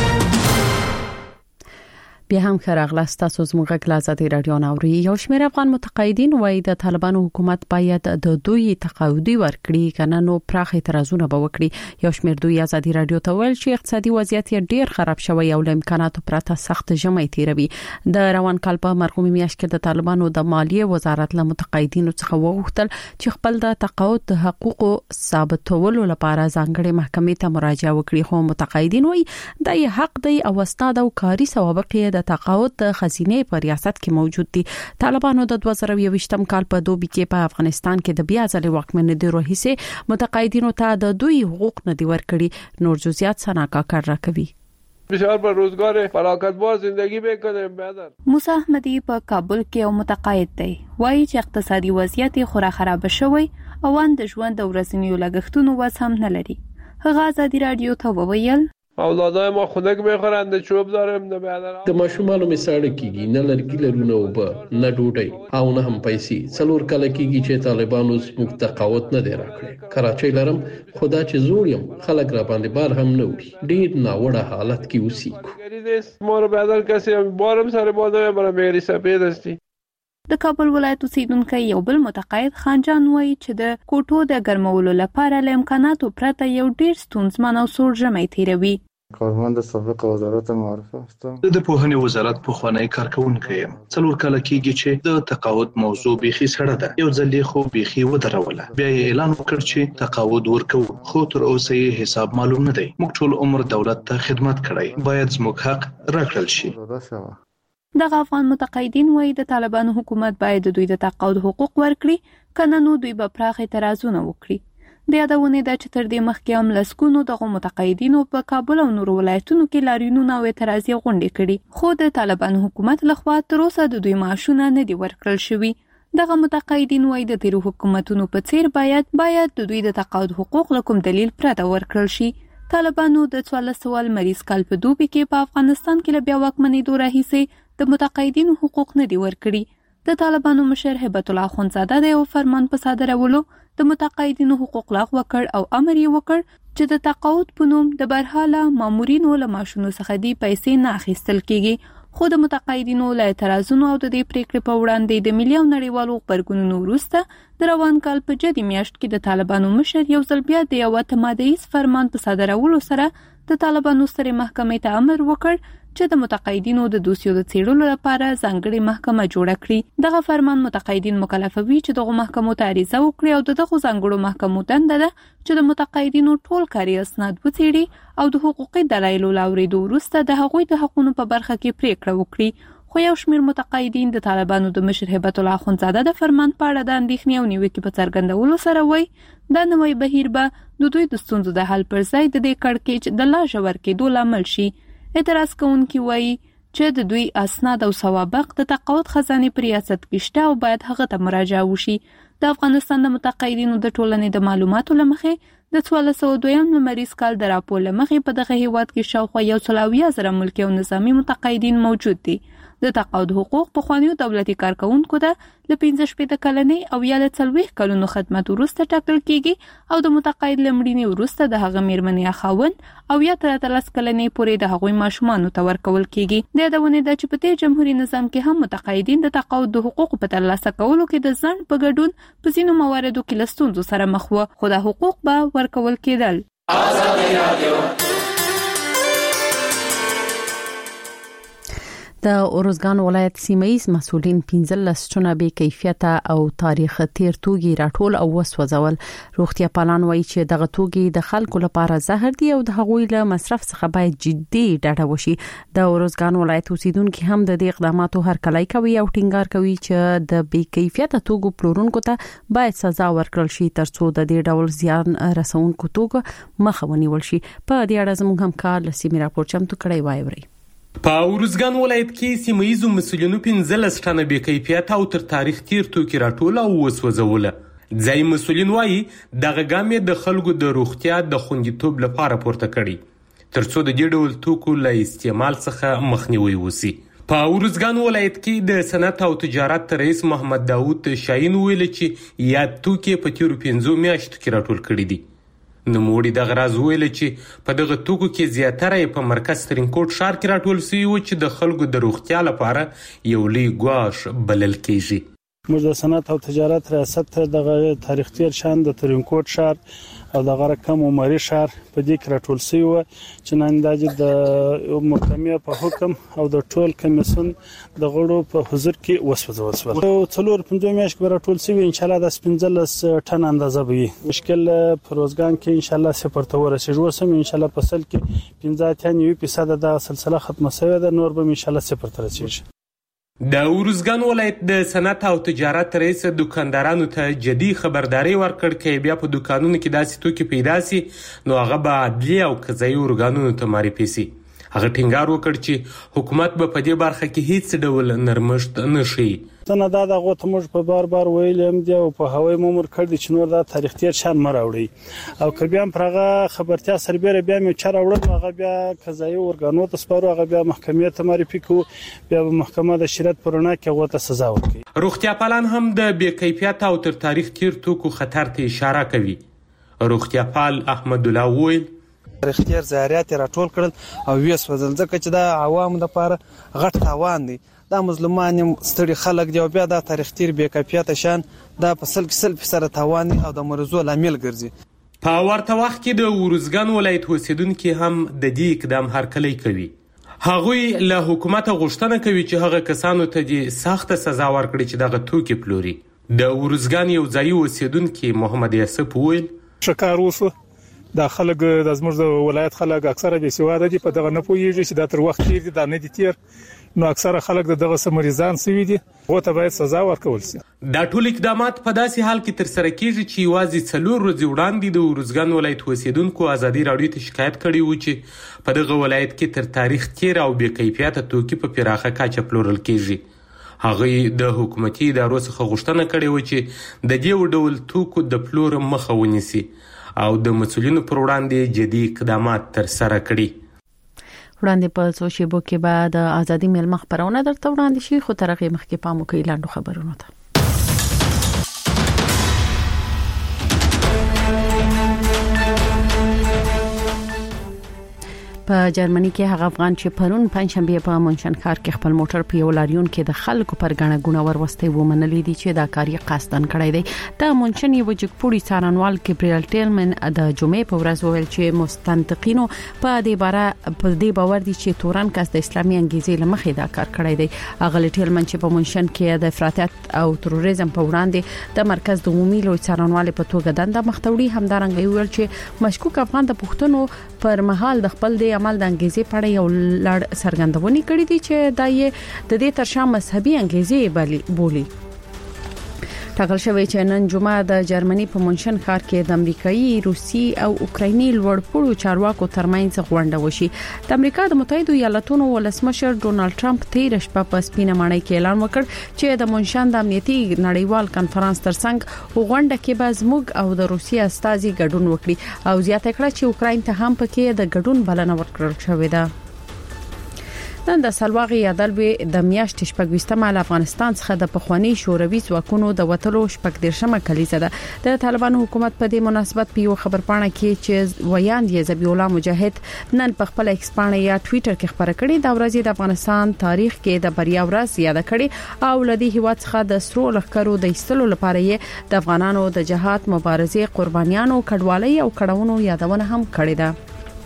بیا هم خراغلاست تاسو زموږ غږ آزادي رادیو ناوړي. یو شمېر افغان متقاعدین وایي د طالبانو حکومت باید د دوی تقاعدي ورکړي کنه نو پراخ اعتراضونه به وکړي. یو شمېر دوی آزادي رادیو ته ویل چې اقتصادي وضعیت ډیر خراب شوی او له امکاناتو پرته سخت ژمي تیروي. د روان کال په مرغومي میاشت کې د طالبانو د مالیې وزارت له متقاعدینو څخه وغوښتل چې خپل د تقاعد د حقوقو ثابتولو لپاره ځانګړي محکمې ته مراجعه وکړي. خو متقاعدین وایي دا یې حق دی او اسناد او کاري سوابق د تقاعد د خزینه په ریاست کې موجود دي. طالبانو د 2022م کال په دوبي کې په افغانستان کې د بیا ځلې واکمنۍ روحیسه متقاعدینو ته د دوی حقوق نه دی ورکړي. نور جزئیات سنا کاکر راکوي. بسیار پر روزگار فراغتبار زندگی میکنه. موسی احمدی په کابل کې یو متقاعد دی، وایي چې اقتصادي وضعیت خورا خراب شوی او د ژوند او ورځنیو لګښتونو وس هم نه لري. هغه ازادي رادیو ته وویل اولادای ما خنک میخورند، چوب دارم، نه بیادر. د ماشومانو می ساړه کیږي، نه لرګي لرونه او نه ډوډۍ او نه هم پیسې. څلور کال کیږي چې طالبانو زموږ تقاعد نه دی راکړی. کراچۍ لرم، خدا چې زوړ یم، خلک را باندې بار هم نه وړي. ډیر ناوړه حالت کې اوسېږو. ما رو بیادر کسی بارم سر بالا برای میری سپید استی. د کابل ولایت اوسیدونکو یو بل متقاعد خانجان وایي چې د کوټو د ګرمولو لپاره له امکاناتو پرته یو ډیر ستونزمن او سوړ ژمی تیروي. کارمند سابق وزارت معارف هستم. د پوهنې وزارت پخوانی کارکونکی یم. څلور کال کېږي چې د تقاعد موضوع بیخي سړه ده. یو ځل خو بیخي ودروله، بیا یې اعلان وکړ چې تقاعد ورکو، خو تر اوسه یې حساب معلوم نه دی. موږ ټول عمر دولت ته خدمت کړی، باید زموږ حق راکړل شي. دغه افغان متقاعدین وایي د طالبانو حکومت باید د دوی د تقاعد حقوق ورکړي، کنه نو دوی به پراخ اعتراضونه وکړي. د یادونې ده چې تر دې مخکې هم لسګونو دغه متقاعدینو په کابل او نورو ولایتونو کې لاریونونه او اعتراضي غونډې کړي، خو د طالبانو حکومت لخوا تر اوسه د دوی معاشونه نه دي ورکړل شوي. دغه متقاعدین وايي د تیرو حکومتونو په څیر باید د دوی د تقاعد حقوق له کوم دلیل پرته ورکړل شي. طالبانو د 1400 مریض کال په دوبي کې په افغانستان کې له بیا واکمنېدو راهیسې د متقاعدینو حقوق نه دي ورکړي. د طالبانو مشر هبت الله اخوندزاده د یو فرمان په صادرولو د متقاعدینو حقوق لغوه کړ او امر یې وکړ چې د تقاعد په نوم د برحاله مامورینو له معاشونو څخه دی پیسې نه اخیستل کیږي. خو د متقاعدینو له اعتراضونو او د دې پریکړې په وړاندې د ملي او نړیوالو غبرګونونو وروسته د روان کال په جدي میاشت کې د طالبانو مشر یو ځل بیا د یو تمادیز فرمان په صادرولو سره د طالبانو سترې محکمې ته امر وکړ چې د متقاعدینو د دوسیو د څېړلو لپاره ځانګړې محکمه جوړه کړي. دغه فرمان متقاعدین مکلفوي چې دغه محکمو ته عریضه وکړي او دغه ځانګړو محکمو دنده ده چې د متقاعدینو ټول کاري اسناد وڅېړي او د حقوقي دلایلو له اورېدو وروسته د هغوی د حقونو په برخه کې پریکړه وکړي. خو یو شمېر متقاعدین د طالبانو د مشر هبت الله اخوندزاده د فرمان په اړه د اندېښنې او نیوکې په څرګندولو سره وایي دا نوی بهیر به د دوی د ستونزو د حل پر ځای د دې کړکېچ د لا ژور کېدو لامل شي. اعتراض کوونکي وایي چې د دوی اسناد او سوابق د تقاعد خزانې په ریاست کې شته او باید هغه ته مراجعه وشي. د افغانستان د متقاعدینو د ټولنې د معلوماتو له مخې د 1402 لمریز کال د راپور له مخې په دغه هیواد کې شاوخوا 100,000 ملکي او نظامي متقاعدین موجود دي. د تقاعد حقوق په خوانیو دولتي کارکونکو ته له 15 کلنې او یا له 40 کلونو خدمت وروسته ټاکل کیږي او د متقاعد لمړینې وروسته د هغه میرمنې خاوند او یا تر 13 کلنې پورې د هغوی ماشومانو ته ورکول کیږي. د یادونه ده چې په دې جمهوریت نظام کې هم متقاعدین د تقاعد د حقوقو په ترلاسه کولو کې د ځنډ په ګډون په ځینو مواردو کې له ستونزو سره مخ وو، خو د حقوق به ورکول کېدل. د اروزګان ولایت سیمایي مسؤلین 15 چونه به کیفیت او تاریخ تیر توګي راټول او وسوځول. روغتیا پالان وایي چې دغه توګي د خلکو لپاره زهر دي او د هغوی له مصرف څخه باید جدي ډډه وشي. د اروزګان ولایت اوسیدونکو هم د دې اقداماتو هرکلی کوي او ټینګار کوي چې د بې کیفیت توګو پلورونکو ته باید سزا ورکړل شي ترڅو د دې ډول زیان رسونکو توګو مخه ونیول شي. په دې اړه زموږ همکار لسیمه راپور چمتو کړی وایي. په اروزګان ولایت کې سیمایي مسؤلینو 15 ټنه بې کیفیت او تر تاریخ تیر توکي راټول او وسوځول. ځای مسؤلین وایي دغه ګام د خلکو د روغتیا د خوندیتوب لپاره پورته کړي ترڅو د دې ډول توکو له استعمال څخه مخنیوي وشي. په اروزګان ولایت کې د صنعت او تجارت رئیس محمد داوود شاهین ویل چې یا توکي په تیرو 15 میاشتو کې راټول کړي دي. نوموړي د غراز ویل چې په دغه توکو کې زیاتره په مرکز ترینکوټ ښار کې راټول شوي و چې د خلکو د روغتیا لپاره یو لوی ګواښ بلل کیږي. موږ د صنعت او تجارت ریاست دغه تاریخ تیر شان د ترینکوټ ښار او دغه رقم عمري ښار په دې کې راټول شوي و چې نن د محکمې په حکم او د ټول کمیسیون د غړو په حضور کې وسوځول شو. څلور 15 میاشتې به راټول شوي ان شاء الله د 15 ټن اندازه به وي. مشکل په روزګان کې ان شاء الله صفر ته ورسېږي. وسم ان شاء الله په سل کې 15% د سلسله ختمه شوې ده، نور به ان شاء الله صفر ته رسېږي. د اروزګان ولایت د صنعت او تجارت رئیس دکاندارانو ته جدي خبرداري ورکړ چې بیا په دکانونو کې داسې توکي پیدا سي نو هغه به عدلي او قضایي ارګانونو ته معرفي سي. هغه ټینګار وکړ چې حکومت به په دې برخه کې هیڅ ډول نرمښت نه شي. نه دا دغه ته موږ په بار ویلم دی او په هوای مامور کړی چې نور دا تاریخ تیر شان مراوړي او کبي هم پرغه خبرتیا سربېره بیا مې چر وړل هغه بیا قضایي ارګانو ته سپارو هغه بیا محکمې ته معرفي کو بیا محکمه د شریعت پرونه کې هغه ته سزا ورکړي. روغتیا پالان هم د بې کیفیت او تر تاریخ تیر توکو خطر ته اشاره کوي. روغتیا پال احمد الله وویل تاریخ تیر زهريات راټول کړل او ویس وزل ځکه چې دا عوام د لپاره غټ تاوان دی. دا مظلومان ستړي خلک دی او بیا دا تاریخ تیر بې کیفیت شان دا په 100% تاوان او د مرزو لامل ګرځي. په ورته وخت کې د اروزګان ولایت اوسیدونکو هم د دې اقدام هرکلی کوي. هغوی له حکومت غوښتنه کوي چې هغه کسانو ته د سخت سزا ورکړي چې دغه توکي پلوري. د اروزګان یو ځای اوسیدونکو محمد یاسف ویل شکار وسو د خلک د زموږ د ولایت خلک اکثره به سواده دي په دغه نه پوهیږي چې دا تر وخت کې دا نه دي تیر نو اکثره خلک دغه سمریزان سوي دي او ته باید سزا ورکول شي. دا ټول اقدامات په داسې حال کې تر سره کیږي چې یوازې 4 ورځې وړاندې د اروزګان ولایت اوسیدونکو ازادي راډیو ته شکایت کړی و چې په دغه ولایت کې تر تاریخ تیر او بې کیفیت توکي په پراخه کچه پلورل کیږي هغه د حکومتي ادارو څخه غوښتنه کړې و چې د دې ډول توکو د پلور مخه ونیسي او د مسؤلینو پر وړاندې جدي اقدامات ترسره کړي. وړاندې په څو شیبو کې به د ازادي میلمه خبرونه درته وړاندې شي، خو تر هغه مخکې پام وکړئ لاندو خبرونو ته. په جرمني کې هغه افغان چې پرون پنځشنبه په مونشن ښار کې خپل موټر په یو لاریون کې د خلکو پر غاڼه ګونه وروسته ومنلې دي چې دا کاری قصدن کړی دی. د مونشن یو جګپوړي څارنوال ګبرایل ټیلمن د جمعې په ورځ وویل چې مستنطقینو په دې باور دي چې تورن کس د اسلامي انګیزې لمخې دا کار کړی دی. هغه ټیلمن چې په مونشن کې د افراطیت او تروریزم په وړاندې د مرکز د عمومي لوی څارنوال په توګه دنده مختوړي همدارنګ ویل چې مشکوک افغان د پښتنو پر مهال د خپل د عمل د انګیزې په اړه یو لړ څرګندونې کړې دي چې دا یې د دې ترشا مذهبي انګیزې بولي. ټاکل شوی چې نن جمعه د جرمني په مونشن ښار کې د امریکایي، روسي او اوکرایني لوړپوړو چارواکو ترمنځ غونډه وشي. د امریکا د متحده ایالاتونو ولسمشر ډونالد ټرمپ تیر شپه په سپینه ماڼۍ کې اعلان وکړ چې د مونشن د امنیتي نړیوال کانفرنس ترڅنګ غونډه کې به زموږ او د روسي استازي ګډون وکړي او زیاته کړه چې اوکراین ته هم پکې د ګډون بلنه ورکړل شوې ده. نن د سلواغي یادلوي د میاشتې شپږ مال افغانستان څخه د پخوانی شوروي ځواکونو د وټلو شپږ کلیزه ده. د طالبانو حکومت په دې مناسبت په یو خبرپاڼه کې چې ویاند یې ذبیح الله مجاهد نن په خپل ایکس پاڼه یا ټوئیټر کې خبره کړې دا ورځ د افغانستان تاریخ کې د بریا ورځ یاد کړي او لدی هیواد څخه د سرو لخرو د ایستلو لپاره یې د افغانانو د جهاد مبارزې قربانیانو کډوالۍ او کډوونو یادونه هم کړې ده.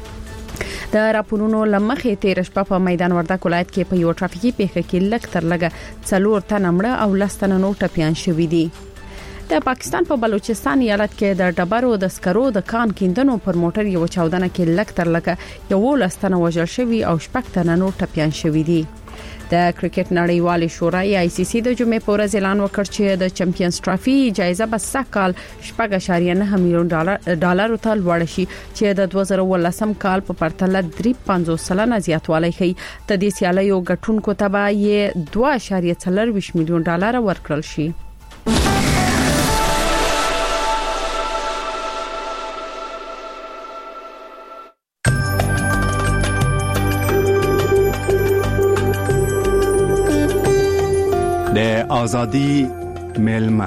د راپورونو لمخې تیر شپه په میدان وردګ ولایت کې په یو ټرافیکي پیښه کې لږ تر لږه 4 تنه مړه او 10 تنه نور ټپيان شوي دي. د پاکستان په بلوچستان ایالت کې د ډبرو د سکرو د کان کیندنو پر موټر یو چاودنه کې لږ تر لږه 11 تنه وژل شوي او 6 تنه نور ټپيان شوي دي. د کرکټ نړیوال شورای ICC د جمعې په ورځ اعلان وکړ چې د چمپیونز ټرافي جایزه به سکهال 4.9 میلیون ډالر ته لوړ شي چې د 2018 کال په پرتله 3.50 زیاتوالی کوي. د دې سیالیو ګټونکو ته به یې 2.4 میلیون ډالر ورکړل شي. د ازادي میلمه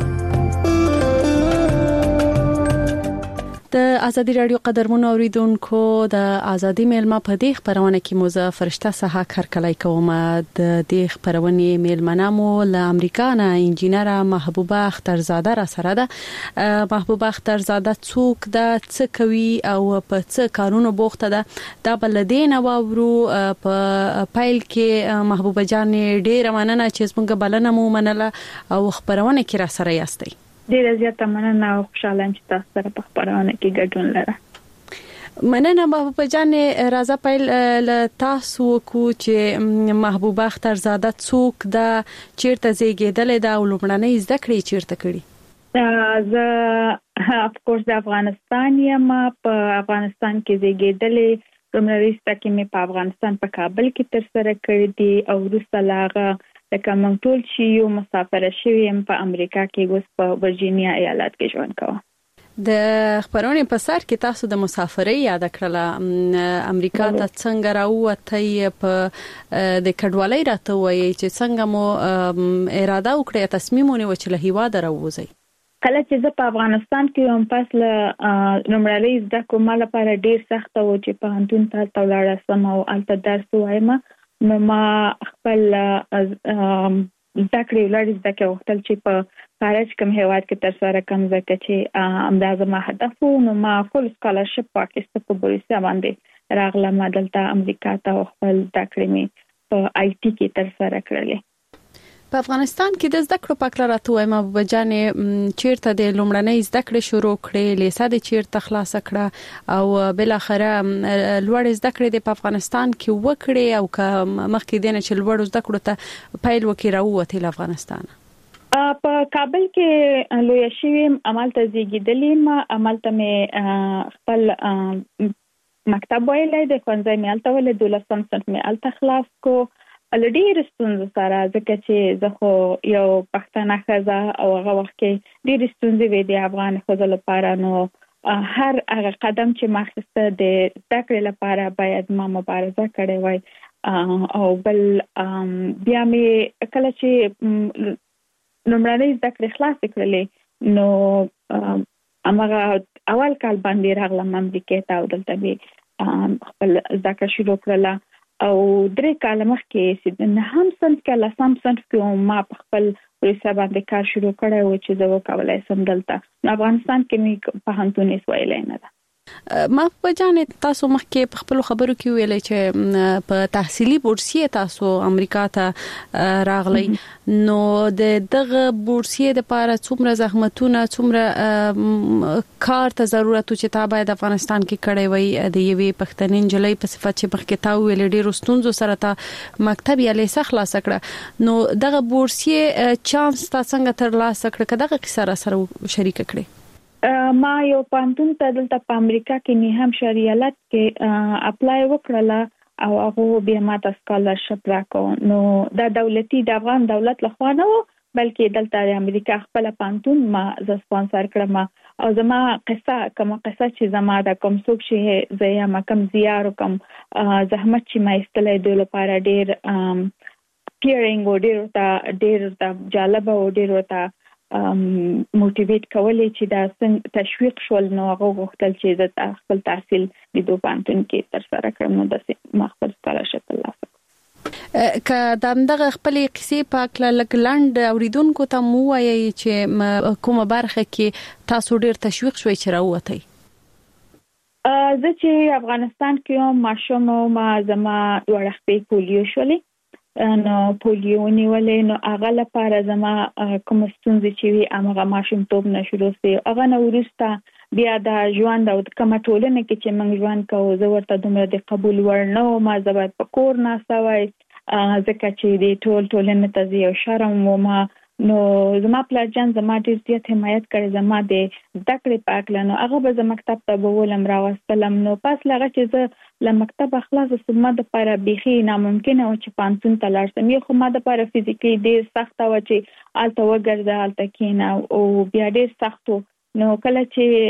د ازادي رادیو قدرمن اوریدونکو د ازادي میلمه په دې خبرونه کې موزه فرشته صحه کارکلای کوم. د دې خبرونه میلمنه مو له امریکا نه انجینر محبوبه اخترزاده را سره ده. محبوبه اخترزاده څوک ده، څه کوي او په څه کارونو بوخته ده؟ دا بلدین او ورو په پایل کې محبوبه جان ډیره مننه چې څنګه بلنه مو منله او خبرونه کې را سره یاستئ. ډیره زیاته مننه او خوشاله یم چې تاسو سره په خبرونه کې ګډون لرم. مننه محبوبه جان. راځه پیل له تاسو کو چې محبوبه اخترزاده څوک ده، چیرته زیږیدلې ده او لومړنۍ زده کړې چیرته کړې؟ زه اف کورس د افغانستان یم. په افغانستان کې زیږیدلې. لومړنۍ زده کړې مې په افغانستان په کابل کې ترسره کړې دي او وروسته لاغه لکه موږ ټول چې یو مسافر شوی یم په امریکا کې، اوس په ورجینیا ایالت کې ژوند کوم. د خبرونه په سر کې تاسو د مسافرۍ یاد کړله. امریکا ته څنګه راووتئ؟ په د کډوالۍ راته وایي چې څنګه مو اراده وکړه، تصمیم ونیو چې له هیواده راووځئ؟ کله چې زه په افغانستان کې وم پس له لومړنۍ زده کړو ما لپاره ډیر سخت و چې په هندون ته ولاړم او الته درس وایم. نو ما خپل زده کړې ولر زده کړې وختل چې په خارج کوم هیواد کې ترسره کوم ځکه چې امدازه ما هدف و. نو ما فول سکالرشپ واخیسته په بوریسیا باندې راغلم دلته امریکا ته خپل زده کړې مې په IT کې ترسره کړلې. په افغانستان کې د زده کړو په اړه راته وایم بجانې چیرته د لومړنۍ زده کړې شروع کړې، لیسه د چیرته خلاص کړه او بل اخره لوړ زده کړې د افغانستان کې وکړې او مخکې دینه چې لوړ زده کړو ته پیل وکړي راووتې له افغانستان؟ په کابل کې لوی شوم، عملته زیږیدلې. عملته مې خپل مکتب ویلې د ښوونځي مې الته ولې 12 صنف مې الته خلاص کو ډېر ستونزې سره ځکه چې زه خو یو پښتنه ښځه او هغه وخت کې ډېر ستونزې وې د افغان ښځو لپاره. نو هر هغه قدم چې ما اخیسته د زده کړې لپاره باید ما مبارزه کړې وای. او بل بیا مې کله چې نومړنۍ زده کړې خلاصې کړلې نو هماغه اول کال باندې راغلم امریکا ته او دلته مې خپل زده کړه شروع کړله. او 3 کال مخکې چې نه هم صنف کې لسم صنف کې ما په خپل ورسره باندې کار شروع کړی و چې زه وکولای سم دلته نو افغانستان کې مې په هنتون ویلای نه ده. ما په جانې تاسو مخکې په خپل خبرو کې ویلې چې په تحصیلي بورسیه تاسو امریکا ته راغلی نو دغه بورسیه د لپاره څومره زحمتونه څومره کار ته ضرورت چې تا باید افغانستان کې کړی وي د یوې پښتنې جلۍ په صفت چې مخکې تا ویلې ډېر ستونزو سره تا مکتب یا لیسه خلاص کړه نو دغه بورسیه چانس تا څنګه تر لاسه کړ کداغه کیسه سره شریک کړي؟ ما یو پانتون ته دلته په امریکا کې نه هم شریالت کې اپلای وکړله او هغه بیا ماته سکالرشپ راکړ. نو دا دولتي د افغان دولت لخوا نه و بلکې دلته د امریکا خپل پانتون ما ز سپانسر کړم او زما قصه چې زما د کوم څوک شي زیا ما کم زیار کوم زحمت چې ما استلې د لپاره ډېر پیرینګ او ډېر جالب او ډېر وتا موټیویټ کولای چې دا څنګه تشویق شول نو هغه غوښتل چې د خپل تحصیل د دوه پانتون کې تر سره کړم نو د مخبر سکالرشپ ترلاسه که دغه خپل قصې پاک لګلند اوریدونکو ته مو وایي چې کومه برخه کې تاسو ډیر تشویق شوي چې راووتئ؟ زه چې افغانستان کې ماشوم ما زما ورخپې پولیو شولې نو پولیو نیولې نو هغه لپاره زما کوم ستونزې چې وي هغه ماشوم توپ نه شروع سي هغه نو ورسته بیا د ژوند او کوم ټولنه کې چې موږ ژوند کوو زه ورته دومره د قبول ورنه ما زبر په کور نه سوي ځکه چې د ټولنه ته یو شرم و ما نو زما پلان زما ډیر زیات حمایت کړی زما د زده کړې پاکلنو هغه به زما مکتب ته بولم راوستلم نو پس لغه چې زه له مکتب خلاص سم د لپاره بيخي ناممکن او چې پانتون ته لاړم یو خو ما د لپاره فزیکلی ډیر سخت و چې الته وګرځه الته کینا او بیا ډیر سخت نو کله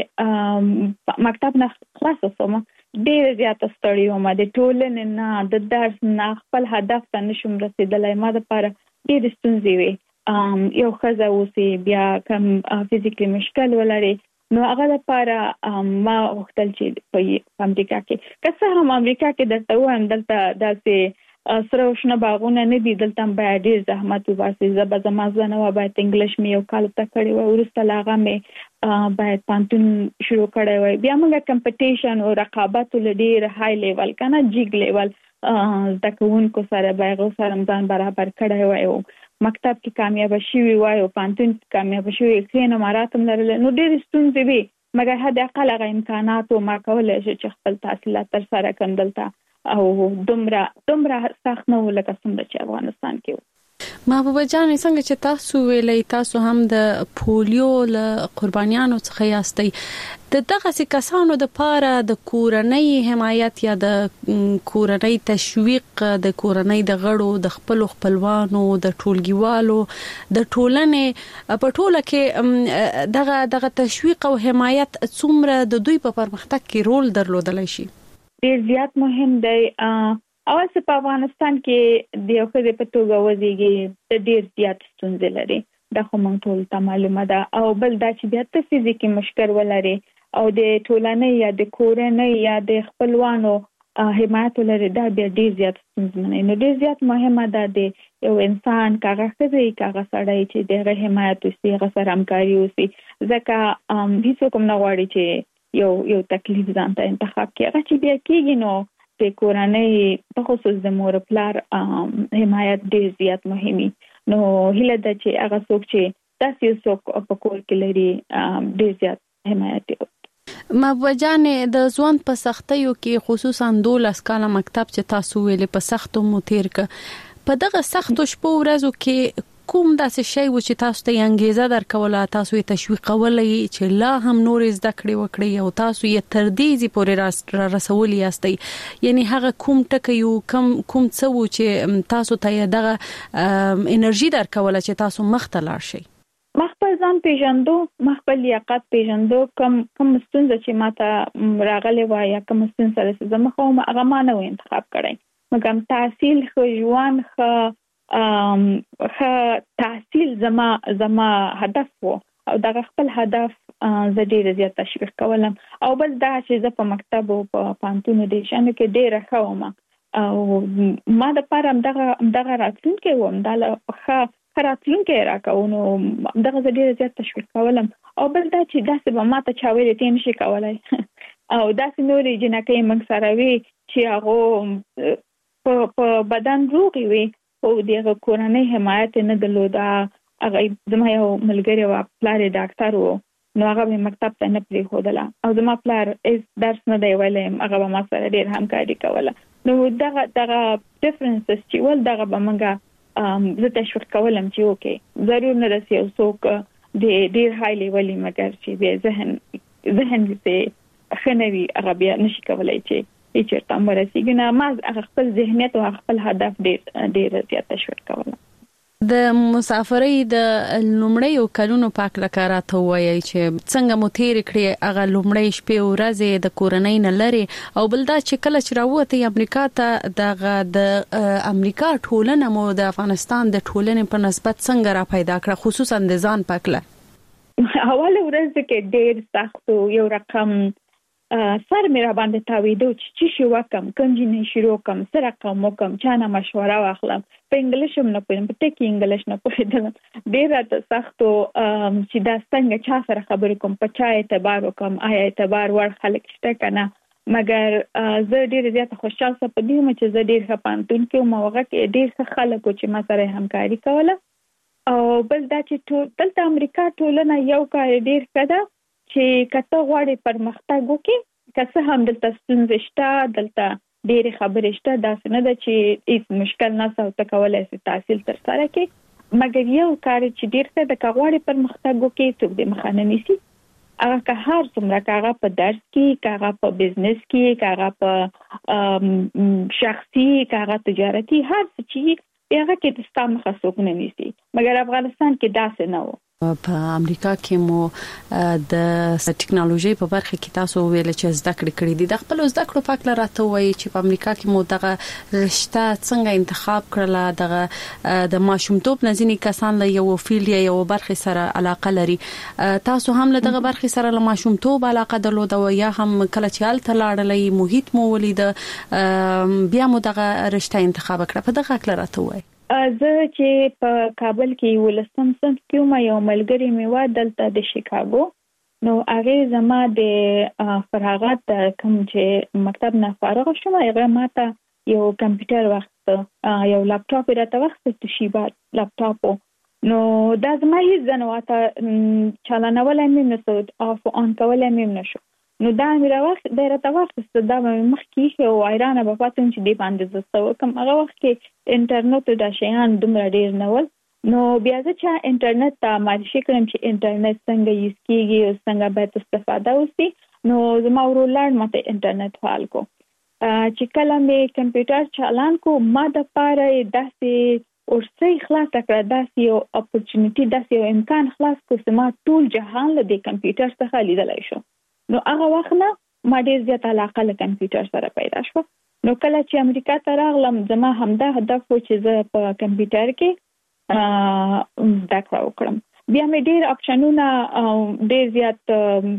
چې مکتب نه خلاص سم ډیر زیات ستړی وم د ټولنې نه د درس نه خپل هدف ته نشم رسیدلای ما د لپاره ډیر ستونزې وي یو خزه اوسې بیا کم فزیکلی مشکل ولري نو هغه لپاره ما وختل چې په امریکا کې که هم امریکا کې درته وایم دلته داسې سره وشنه باغونه نه دي دلته باید ډیر زحمت وباسي زما ځنه و باید انګلیش مې یو کال ته کړی و ورسته لاغه مې باید پانتون شروع کړی و بیا موږ کمپټیشن او رقابت ډیر های لیول کنه جیګ لیول د کوونکو سره باغ سره ځان برابر کړی و مکتب کې کامیاب شوی وای او پانتون کې کامیاب شوی خینه مراتب لرل نو ډېر ستونزې وي مګر هدا اقل امکانات او ما کولای شي چې خپل تحصیلات تر سره کندلته او دومره سخت نه ولکه څنګه چې افغانستان کې محبوبه جان څنګه چې تاسو ویلې تاسو هم د پولیو له قربانیانو څخه یاستئ دغه کسانو د پاره د کورنۍ حمایت یا د کورنۍ تشویق د کورنۍ د غړو د خپلوانو د ټولګیوالو د ټولنې په ټوله کې دغه تشویق او حمایت څومره د دوی په پرمختګ کې رول درلودلی شي؟ ډیر زیات مهم دی اول څه په افغانستان کې د یو خزې په توګه وزيږي د ډیر زیات ستونزې لري دا خو موږ ټول ته معلومه ده او بل دا چې بیا ته فزیکي مشکل ولري او د ټولنې یا د کورنۍ یا د خپلوانو حمایت لري دا بیا ډیر زیات ستونزمن نو ډیر زیات مهمه ده د یو انسان کاغه خزې کاغه سړی چې دغه حمایت وسي هغه سره همکاري وسي ځکه هیڅ کوم نه غواړي چې یو تکلیف ځان ته انتخاب کړي هغه چې بیا کېږي نو د کورنۍ په خصوص د مور پلار حمایت ډیر زیات مهمي نو هله د چې هغه څوک چې تاسو څوک په کور کې لري ډیر زیات حمایت مبوجانې د ځوان په سختیو کې خصوصا 12 کاله مکتب چې تاسو ویلې په سختو مو تیر ک په دغه سختو شپو ورځو کې کوم داسې شی و چې تاسو ته انګیزه درکوله تاسو یې تشویق کولای چې لا هم نور زده کړې وکړي او تاسو یې تر دې پورې رسولي یاستئ یعنی هغه کوم ټکی یو کوم څه و چې تاسو ته دغه انرژي درکوله چې تاسو مخته لاړ شئ خپل ځان پیژندو خپل لیاقت پیژندو کوم ستونزه چې ماته راغلی و یا کوم ستونزه سره زما خو هغه ما نه انتخاب کړی مګم تحصیل خو ژوند خو تحصیل زما هدف و او دا خپل هدف زه ډیر زیات تشویق کولم او بل دا چې زه په مکتب او په پانتون د شنو کې ډیر خوم او ما د پاره دغه راتلونکي وم دا راتلونکي راکونو دغه ډیر زیات تشویق کولم او بل دا چې داسې به ماته چا ویلې ته نشي کولای او داسې نورې جنکې موږ سره وي چې هغه په بدن روغ وي او دغه کورنۍ حمایت نه درلوده هغه زما یو ملګری و پلار ډاکټر و نو هغه به مکتب ته نه پرېښودله او زما پلار درس نه دی ویلی هغه به ما سره ډیر همکاري کوله نو دغه ډیفرنسز چې ول دغه به موږ زه تشویق کولم چې اوکې ضرور نه رسي او څوک د ډیر های لیولي مګر چې به ذهن دې خنوي هغه بیا نشي کولای چې چیرته مرسیږي نه ما خپل ذهنیت او خپل هدف ډیر زیات تشویق کولم د مسافرۍ د لومړیو کلونو پاک لکه راته وایي چې څنګه مو تیر کړی هغه لومړی شپې او ورځې د کورنۍ نه لري او بل دا چې کله چې راوته امریکا ته د امریکا ټولنه مو د افغانستان د ټولنې په نسبت څنګه را پیدا کړه خصوصا د ځان پاکله اول ورځ کې ډیر سخت یو رقم سر مې را باندې تاویدو چې شي وکم کوم جنې شروع کوم سره کوم کوم چانه مشوره واخلم په انګلیش هم نه پوهیم په ټکی انګلیش نه پوهیدل ډیر راته سختو چې دا څنګه چا سره خبرې کوم په چا اعتبار وکم آیا اعتبار ور خلک شته کنه مګر زه ډیر زیات خوشاله سم په دې چې زه ډیر خپانتون کې موغه کې ډیر څه خلکو چې ما سره همکاري کوله او بل دا چې دلته امریکا ټولنه یو کار ډیر کده چې کته غواړي پرمختګ وکړي که هم دلته ستونزې شته دلته ډېرې خبرې شته داسې نه ده چې هیڅ مشکل نشته او ته کولی شې تحصیل ترسره کړې مګر یو کار چې ډېر ښه ده که غواړي پرمختګ وکړي څوک دې مخه نه نیسي هغه که هر څومره که هغه په درس کې که هغه په بزنس کې که هغه په شخصي که هغه تجارتي هر څه چې هغه کې د ستا مخه څوک نه نیسي مګر افغانستان کې داسې نه و په امریکا کې مو د ټکنالوژي په برخه کې تاسو ویل چې زده کړې دي د خپل زده کړو پاک لاره ته وایي چې په امریکا کې مو دغه رشته څنګه انتخاب کړله دغه د ماشومتوب نزنی کسان له یو فیلډ یا یو برخه سره علاقه لري تاسو هم له دغه برخه سره له ماشومتوب علاقه درلوده او یا هم کله چې الته لاړلې محیط مو ولید بیا مو دغه رشته انتخاب کړه په دغه لاره ته وایي زه چې په کابل کې ولسم صنف کې ما یو ملګری مې و دلته د شیکاګو نو هغه زما د فراغت کوم چې مکتب نه فارغ شوم هغه ماته یو کمپیوټر وخت یو لپټاپ راته وخت توشیبا لپټاپ نو دا زما هیڅ ځنواته چالانول مې نه سود اف اون کول مې نه شو نو دا مې راوخت د راته وخت دا مخ کې او ایران په پاتون چې دی باندې زستو کوم هغه وخت کې انټرنیټ د شیان دومره ډیر نه ول نو بیا چې انټرنیټ ته معرفي کړم چې انټرنیټ څنګه یوز کیږي او څنګه باید استفاده وشي نو زما ورولار ماته انټرنیټ فعال کو چې کله مې کمپیوټر چالان کو ما د پاره داسې ورسې خلاص کړه داسې یو اپورچونټی داسې یو امکان خلاص کو چې ما ټول جهان له دې کمپیوټر څخه لیدلای شو نو هغه وخت نه ما ډیر زیات علاقه له کمپیوټر سره پیدا شو نو کله چې امریکا ته راغلم زما همدا هدف و چې زه په کمپیوټر کې زده کړه وکړم بیا مې ډیر اپشنونه ډیر زیات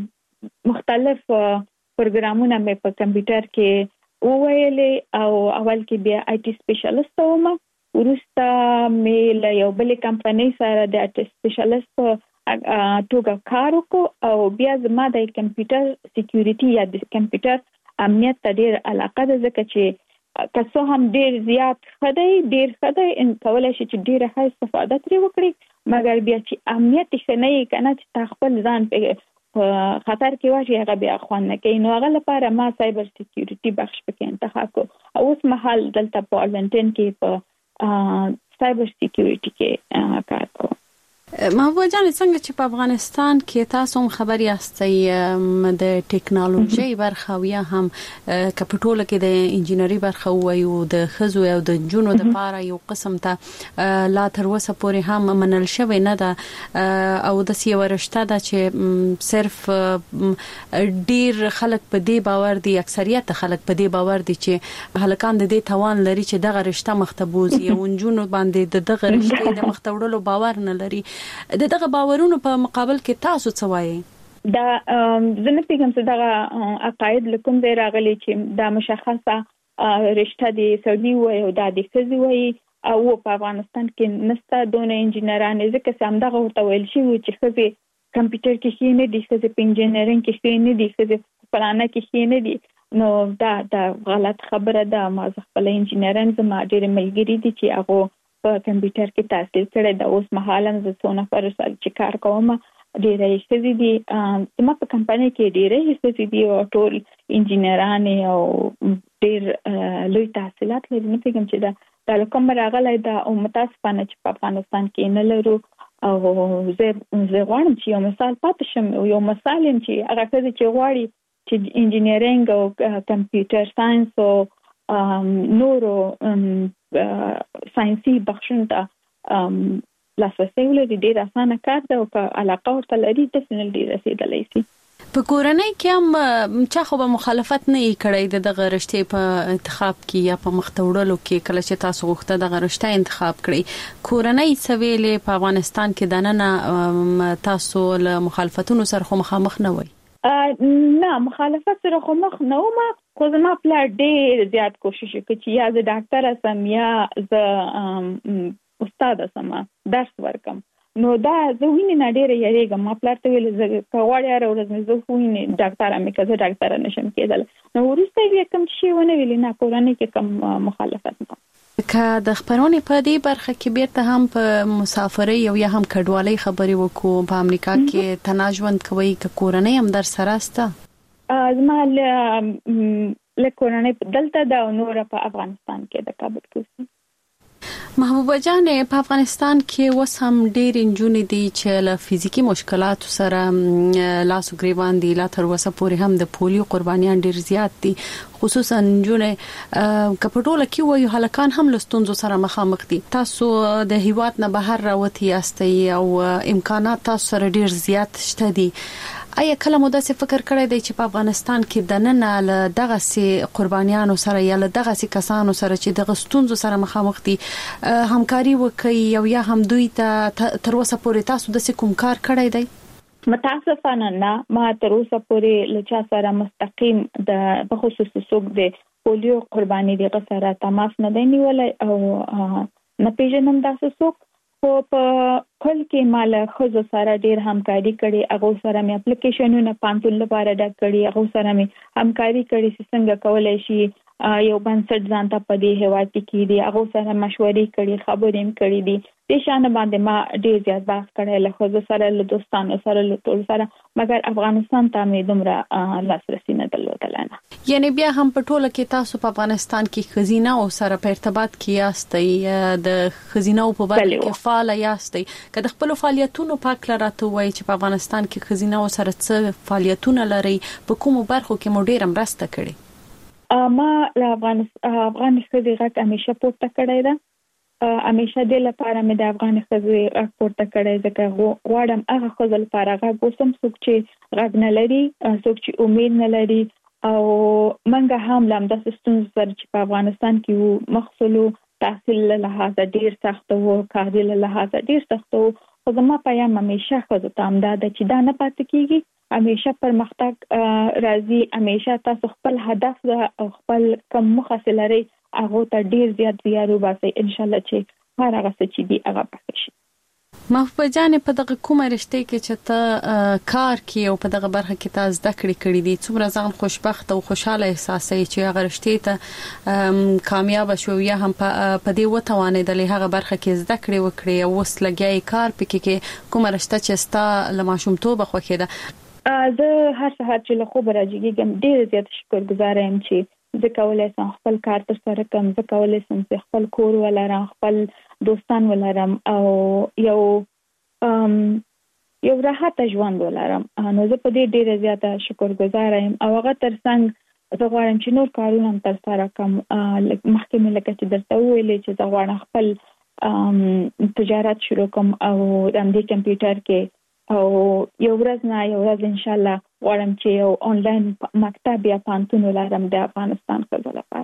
مختلف پروګرامونه مې په کمپیوټر کې وویلې او اول کې بیا آی ټي سپیشلیست وم ورسته مې له یو بل کمپنۍ سره د آی ټي سپیشلیست توګه کار وکړ او بیا زما د کمپیوټر سکیورټي یا د کمپیوټر امنیت ته ډیر علاقه ده ځکه چې که هم ډیر زیات خدای ان کولای شي چې ډیر ښه استفاده ترې وکړي مګر بیا چې امنیت ښه نه کنه چې خپل ځان په خطر کې واچي هغه بیا خوان نه کوي نو هغه لپاره ما سایبر سکیورټي بخش پکې انتخاب کو او اوس مهال دلته په ارلنټن کې په سایبر سکیورټي کې کار کوم. محبوبه جان څنګه چې په افغانستان کې تاسو هم خبري یاستئ د ټیکنالوژي برخه او یا هم کپټول کې د انجینری برخه وایو د خزو او د جنونو د پاره یو قسم ته لا تر اوسه پورې هم منل شوی نه ده او د سی ورشته ده چې صرف ډیر خلک په دې باور دي، اکثریت خلک په دې باور دي چې هلکان د دې توان لري چې دغه رشته مختبوزي او جنونو باندې دغه رشته د مختوړلو باور نه لري. دغه باورونو په مقابل کې تاسو څه وایي؟ دا زنه پیغام څه دغه عقاید لکم دی راغلي چې دا مشخصه رشته دي سعودي وي او د خزي وي او په افغانستان کې نسته دونه انجینران ځکه چې هم دغه ورته ویل شي چې خزي کمپیوټر کې شي نه دي، خزي په انجینرینګ کې شي نه دي، خزي پلانه کې شي نه دي. نو دا غلط خبره ده. ما خپل انجینران زما ډېر ملګری دي چې هغه په کمپیوټر کې تحصیل کړی د اوس مهاله زه څونه پر سال چې کار کوم ډېرې ښځې دي. زما په کمپنۍ کې ډېرې ښځې دي او ټول انجینران او ډېر لوی تحصیلات لري. نو پیغام چې دا کوم راغلی دا او متاسفانه چې په افغانستان کې نه لرو او زه غواړم چې یو مثال پاتې شم. یو مثال هم چې هغه ښځې چې غواړي چې انجینرینګ او کمپیوټر ساينس او نورو ساينسي بخښنه ته لاسرسي ولري ډېر اسانه کار ده او که علاقه ورته لري ډیفینټلی رسیدلی شي. په کورنۍ کې هم چا خو به مخالفت نه کړی دغه رشته په انتخاب کې یا په مختوړلو کې کله چې تاسو غوښته دغه رشته انتخاب کړی کورنۍ سویلې په افغانستان کې دننه تاسو له مخالفتونو سره مخامخ نه وای؟ نه مخالفت سره خو مخ نه وم، خو زما پلار ډېر زیات کوشش وکړ چې یا زه ډاکټر سم یا زه استاد سم درس ورکم. نو دا زه وینې نه ډېر یریږم. ما پلار ته ویل زه کواړی هر ورځ مې زه وینې ډاکټر مې کزه ډاکټر نشم کېدل. نو وروسته یې کوم شي ونه ویل نه کورنۍ کې کوم مخالفت نه. که د خبرونې په دې برخه کې بیرته هم په مسافرۍ او یا هم کډوالۍ خبرې وکړو، په امریکا کې تناژوند کوي که کورنۍ هم در سره سته؟ زما له کورنۍ دلته دا نور په افغانستان کې د کابل کې. محبوبه جان په افغانستان کې اوس هم ډېر نجونې دي چې له فزیکی مشکلاتو سره لاس او ګریوان دي. لا تر اوسه پورې هم د پولیو قربانیان ډېر زیات دي، خصوصا نجونې کپټول کې وایي هلکان هم له ستونزو سره مخامخ دي. تاسو د هیواد نه بهر راوتی یاستئ او امکانات تاسو سره ډېر زیات شته دي. آیا کله مو داسې فکر کړی دی چې په افغانستان کې د نن له دغه سي قربانیانو سره یا له دغه سي کسانو سره چې دغه ستونزو سره مخامخ دي همکاري وکړي او یا هم دوی ته تر اوسه پورې تاسو د کوم کار کړی دی؟ متاسفانه نه، ما تر اوسه پورې له چا سره مستقیم د بخصوص څوک د پولیو قرباني دغه سره تماس نه دی نیولای او نه پیژنم داسې څوک. خو په کل کې مال خزو سره ډیر همکاري کړي. هغه سره مې اپلیکیشنونه پانتون لپاره ډک کړي، هغه سره مې همکاري کړي چې څنګه کولای شي یو بنسټ ځان ته په دې هیواد کې دي. هغه سره مشورې کړي، خبرې هم کړي دي. د شان باندې ما ډیر زیات بحث کړی له خزو سره، له دوستانو سره، له ټول سره، مګر افغانستان ته مې دومره لاسرسي نه درلودل. یعنی بیا هم په ټوله کې تاسو په افغانستان کې خزینه او سره په ارتباط کې یاستئ، د خزینه او په برخه کې فعال یاستئ. که د خپل فعالیتونو په اړه راته وایي چې په افغانستان کې خزینه او سره څه فعالیتونه لري، په کومو برخو کې مو ډیر مرسته کړې؟ ما له افغان خزې غږ همیشه پورته کړی ده. همیشه د لپاره مې د افغان خزې غږ پورته کړی ځکه غواړم هغه خزې لپاره غږ وسم څوک چې غږ نه لري، څوک چې امید نه لري. او منګه هم لامداسې ستونزې سره چې په افغانستان کې وو، مخصوصو تحصیل له لحاظه ډیر سخت وو، کاري له لحاظه ډیر سخت وو. خو زما پیغام همیشه خزو ته همدا ده چې دا نه پاتې کیږي، همیشه پرمختګ راځي. همیشه تاسو خپل هدف او خپل کوم مخه لري هغه ته ډیر زیات زیارو باسي، ان شاء الله چې هر هغه څه چې دی هغه پاتې شي. محبوبه جان په دغه کومه رشته کې چې ته کار کوي او په دغه برخه کې تاسو زده کړې دي، څومره ځان خوشبخت او خوشاله احساسوي چې هغه رشته ته کامیاب شو یا هم په دې وتوانېدلې هغه برخه کې زده کړې وکړي او وس لګي کار پکې کې کومه رشته چې ستا لماشومتوب خوښه ده؟ زه هر سهار چې له خوب راځم ډیر زیات شکرګزار یم چې زه کولای شم خپل کار تر سره کوم، زه کولای شم خپل کور ولرم، خپل دوستان ولرم او یو راحت ژوند ولرم. نو زه په دې ډیره زیاته شکرګزار یم او هغه ترڅنګ زه غواړم چې نور کارونه هم ترسره کړم. مخکې مې لکه چې درته وویلې چې زه غواړم خپل تجارت شروع کړم او د همدې کمپیوټر کې او یو ورځ ان شاء الله غواړم چې یو آنلاین مکتب یا پانتون ولرم د افغانستان ښځو لپاره.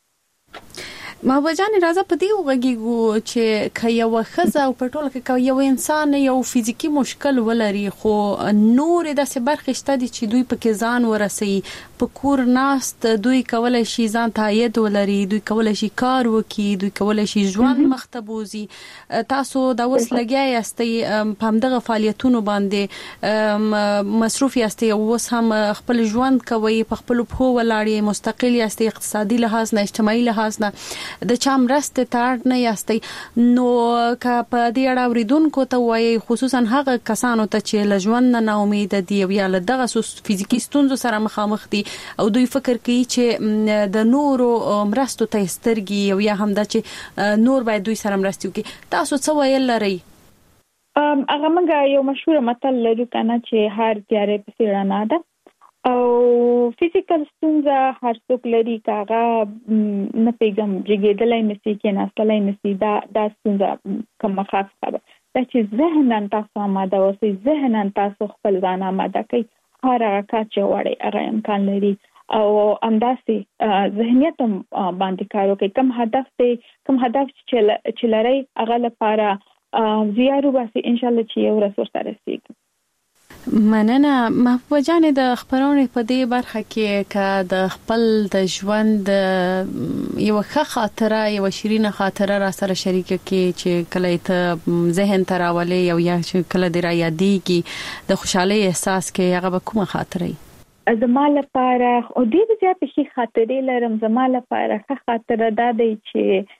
محبوبه جان راځه په دې وګورئ چې که یو ښځه او په ټوله کې یو انسان یو فزیکی مشکل ولري خو نور داسې برخې شته دي چې دوی پکې ځان ورسوي، په کور ناست دوی کولای شي ځان ته عاید ولري، دوی کولای شي کار وکړي، دوی کولای شي ژوند مخته بوزي. تاسو دا اوس لګیا یاستئ په همدغه فعالیتونو باندې مصروف یاستئ او اوس هم خپل ژوند کوي، په خپل پښو ولاړ مستقل یاستئ، اقتصادي لحاظ نه اجتماعي لحاظ نه د چا مرسته ته اړ نه یاستئ. نو که په دې اړه اوریدونکو ته وایي خصوصا هغه کسانو ته چې له ژوند نه امید دي یا له دغه فزیکی ستونزو سره مخامخ دي او دوی فکر کوي چې د نورو مرستو ته سترګي او یا هم دا چې نور باید دوی سره مرستي وکړي، تاسو څه ویل لرئ؟ هغه موږ یو مشهور متل لرو کنه چې هر تیارې پسې رڼا ده او فزیکل ستونزه هر څوک لري، کاغه نه پیغام جګېدلای نشي کې ناستلای نشي، دا ستونزه کوم خاص خبره ده چې ذهنن تاسو آماده اوسئ، ذهنن تاسو خپل ځان آماده کړئ، هر هغه کار چې وړي هغه امکان لري او همداسې ذهنیت باندې کار وکړئ. کوم هدف چې لرئ هغه لپاره زیارو باسي ان شاء الله چې یو ورځ ورته رسیږي. مننه محبوبه جان. د خبرونې په دې برخه کې که د خپل د ژوند یو ښه خاطره، یو شیرینه خاطره را سره شریکه کې چې کله ته ذهن ته راولي او یا چې کله دې را یادېږي د خوشحالۍ احساس کې، هغه به کومه خاطره وي؟ زما لپاره او ډېرې زیاتې ښې خاطرې لرم. زما لپاره ښه خاطره دا دی چې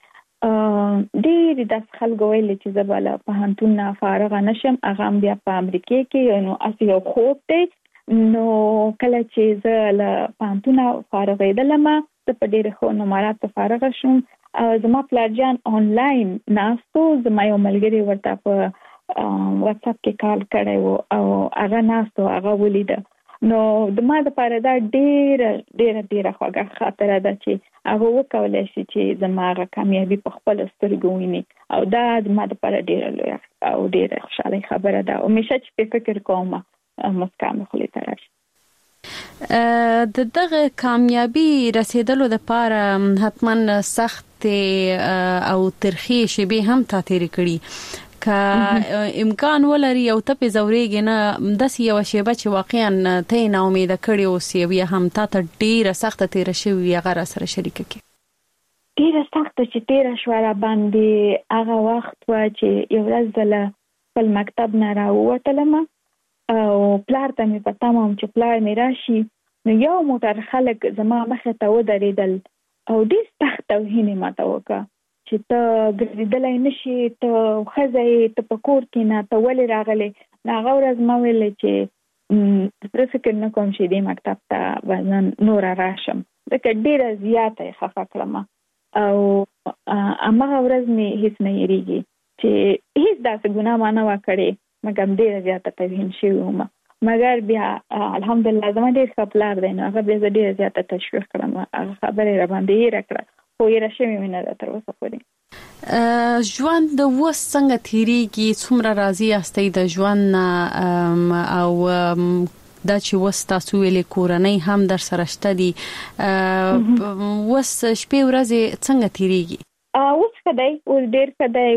ډېر د خلکو ویل چې زه به له پوهنتون نه فارغه نشم، هغه هم بیا په امریکا کې نو اصلي یو خوب دی. نو کله چې زه له پوهنتون فارغېدلم زه په ډېرو ښو نمراتو فارغه شوم او زما پلار جان آنلاین ناستو، زما یو ملګري ورته په واتس اپ کې کال کړی و او هغه ناستو، هغه ولیده. نو د ما لپاره دا ډېره خوږه خاطره ده چې هغه وکولای شي چې زما هغه کامیابي په خپل سترګو ویني او دا د ما لپاره ډېره لویه او ډېره خوشحالي خبره ده. همیشه چې په فکر کوم مسکا مې خولې ته راشي. د دغه کامیابي رسیدلو لپاره حتما سخت او ترخی شیبې هم تا تیرې کړي، که امکان ولري او ته په زورېږي نه داسې یو شیبه چې واقعا ته نه امیده کړې اوسې یا هم تا ته ډېره سخته تیره شوې هغه را سره شریکه کړي؟ ډېره سخته چې تیره شوه را باندې هغه وخت و چې یو ورځ زه له خپل مکتب نه راووتلم او پلار ته مې په تمه وم چې پلار مې راشي، نو یو موټر خلک زما مخې ته ودرېدل او ډېر سخت توهین یې ماته وکړه چې ته ګرځېدلی نشي، ته ښځه یې، ته په کور کې نه، ته ولې راغلې؟ هغه ورځ ما ویل چې زه فکر نه کوم چې دې مکتب ته به نوره راشم، ځکه ډېره زیاته یې خفه کړم او هماغه ورځ مې هیڅ نه هېرېږي چې هیڅ داسې ګناه ما نه وه کړې مګر ډېره زیاته توهین شوې وم. مګر بیا الحمدلله زما ډېر ښه پلار دی، نو هغه بیا زه ډېره زیاته تشویق کړم، هغه خبره یې راباندې هېره کړه خو یې راشوې مې نه ده تر اوسه پورې. ژوند اوس څنګه تیریږي؟ څومره راضي یاستئ د ژوند نه او دا چې اوس تاسو ویلې کورنۍ هم در سره شته دي، اوس شپې ورځې څنګه تیریږي؟ اوس ښه دی، اوس ډېر ښه دی.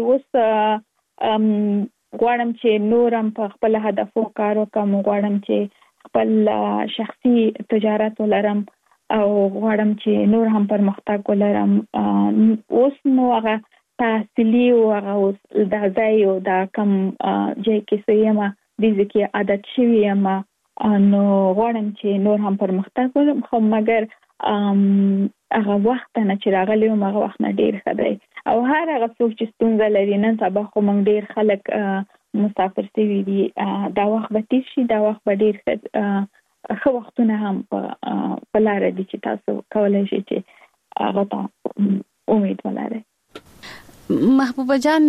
اوس غواړم چې نور هم په خپل هدفو کار وکړم، غواړم چې خپل شخصي تجارت ولرم او غواړم چې نور هم پرمختګ ولرم. اوس نو هغه تحصیلي او هغه اوس د ځای او د کم ځای کې سویم د ځکه عادت شوی یم، نو غواړم چې نور هم پرمختګ وکړم، خو مګر هغه وخت نه چې راغلی وم هغه وخت نه ډېر ښه دی او هر هغه څوک چې ستونزه لري نن سبا خو موږ ډېر خلک مسافر شوي دي، دا وخت به تېر شي، دا وخت به ډېر ښه وختونه هم په لاره دي چې تاسو کولی شئ چې هغه ته امید ولرئ. محبوبه جان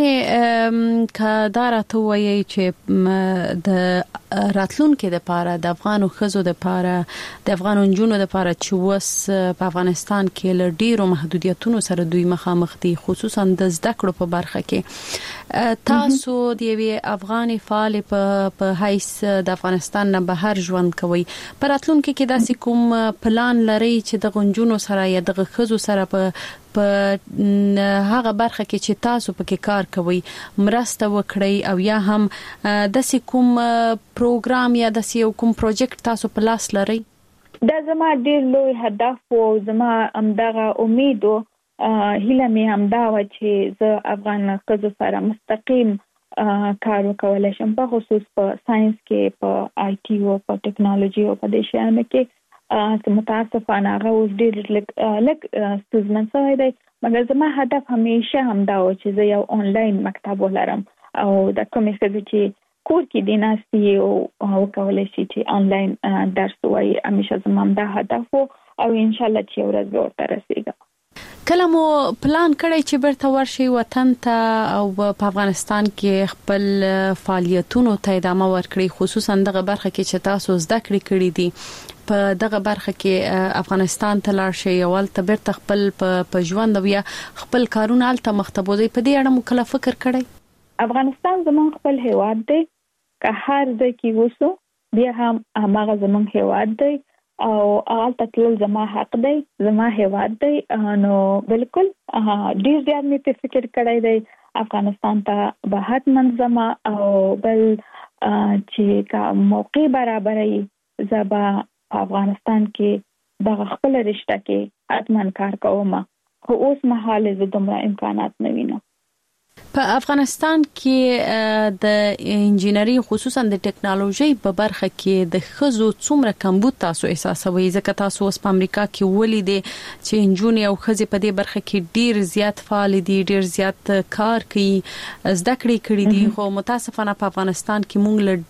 کدار ته وایي چې د راتلونکو د پاره د افغان خزو د پاره د افغان جنونو د پاره چې وس په افغانستان کې ل ډیرو محدودیتونو سره دوی مخامخ دي خصوصا د زده کړو په برخه کې تاسو د یوې افغاني فعال په حیث د افغانستان نه بهر ژوند کوي پر راتلونکو کې داسې کوم پلان لري چې د غنجونو سره یا د خزو سره په هغه برخه کې چې تاسو پکې کار کوي مرسته وکړي او یا هم د کوم پروګرام یا د کوم پروجیکټ تاسو په لاس لري؟ دا زما ډیر لوی هدف او زما همدغه امید او هیله مې همدا و چې زه افغان خزو سره مستقیم کار وکولای شم په خصوص په ساينس کې په آی ټي او په ټیکنالوژي او په دې شیانو کې متاسفانه هغه اوس ډېر لږ ستونزمن شوی دی مګر زما هدف همیشه همدا و چې زه یو آنلاین مکتب ولرم او د کومې ښځې چې کور کې دي ناستې او وکولی شي چې آنلاین درس ووایي همیشه زما همدا هدف و او انشاءالله چې یو ورځ به ورته رسېږم. کله مو پلان کړی چې بیرته ورشي وطن ته او په افغانستان کې خپل فعالیتونو ته ادامه ورکړي خصوصا دغه برخه کې چې تاسو زده کړې دي په دغه برخه کې افغانستان ته لاړ شئ او ته بیرته خپل په ژوند بیا خپل کارونه الته مختبوزي په دې اړه مو کله فکر کړی؟ افغانستان زمون خپل هیواد دی که هر ځای کې وسو بیا هم هغه زمون هیواد دی او آلته تل زما حق دی زما هیواد دی نو بالکل ډیر زیات مې په فکر کړی دی افغانستان ته به حتما زما او بل چې کا موقع برابرې زبا افغانستان کې د خپل رشتہ کې حتما کار کوم خو اوس مهال زه دومره امکانات نه وینم. په افغانستان کې د انجینری خصوصا د ټیکنالوژي په برخه کې د خزو څومره کمبود تاسو احساسوي ځکه تاسو اوس په امریکا کې ولیدې چې انجونی او خزي په دې برخه کې ډیر زیات فعال دي ډیر زیات کار کوي زده کړې دي خو متاسفانه په افغانستان کې مونږ له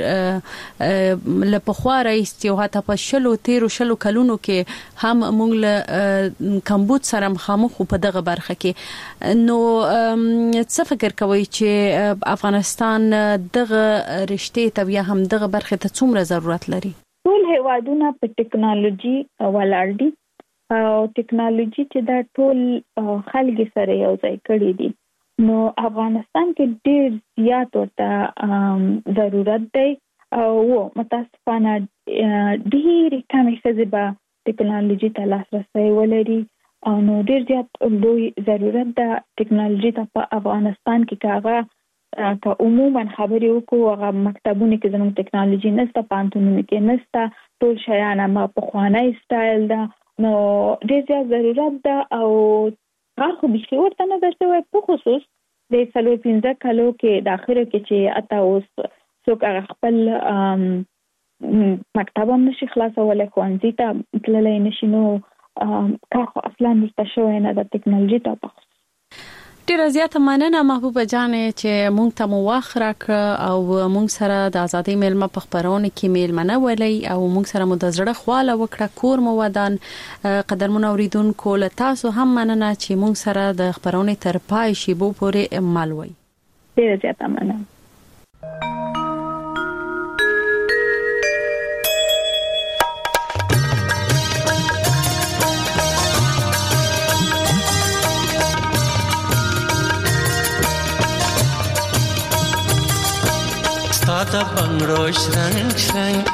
ډیر لپخوا راځي او حتی په شلو کلونو کې هم مونږ له کمبود سره مخامخ په دغه برخه کې نو څه فکر کوي چې افغانستان دغه رشتې ته یا هم دغه برخه ته څومره ضرورت لري؟ ټول هیوادونه په ټیکنالوژي ولاړ دي او ټیکنالوژي چې دا ټول خلک سره یو ځای کړي دي نو افغانستان کې ډیر زیات ورته ضرورت دی او متاسفانه ډیر کم ښځې به ټیکنالوژي ته لاسرسی ولري او نو ډیر زیات لوی ضرورت ده ټیکنالوژي ته په افغانستان کې کاغه که عموما خبرې وکړو هغه مکتبونه کې زموږ ټیکنالوژي نشته پانتونونه کې نشته ټول شیان ما په خوانی سټایل ده نو ډیر زیات ضرورت ده او هغه خو به ورته نه درته په خصوص د 15 کالو کې د اخره کې چې اته اوس څوک خپل مکتب هم نشي خلاصولای ښوونځي ته تللی نشي نو کار خو اصلا نشته شوی نه د ټیکنالوژي ته په ډیره زیاته مننه محبوبه جانې چې مونږ ته مو وخت راکړ او مونږ سره د ازادۍ میلمه په خبرونه کې میلمنه ولې او مونږ سره مو د زړه خواله وکړه کور مو ودان قدرمن اوریدونکو له تاسو هم مننه چې مونږ سره د خبرونه تر پای شی بو پورې مالوي. ډیره زیاته مننه. Sada bangro shrang shrang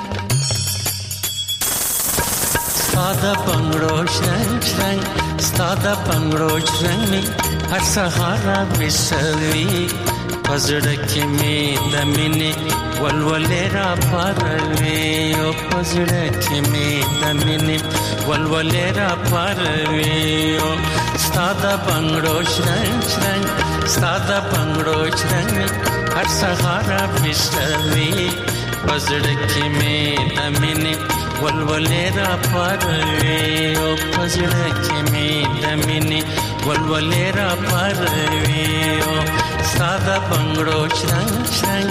Sada bangro shrang shrang Sada bangro shrang mi har sahara bisavi Pazda ki me damine walwalera parve o pazda ki me damine walwalera parve o Sada bangro shrang shrang Sada bangro shrang mi har sahara bisavi pazda ki me damine walwalera parve o pazda ki me damine walwalera parve o sada bangro shrang shrang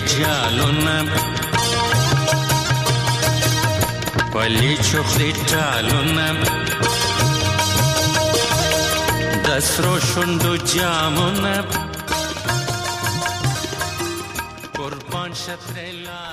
جالونه پلی چخلی ټالونه د سرو شونډو جامونه قربان شترلا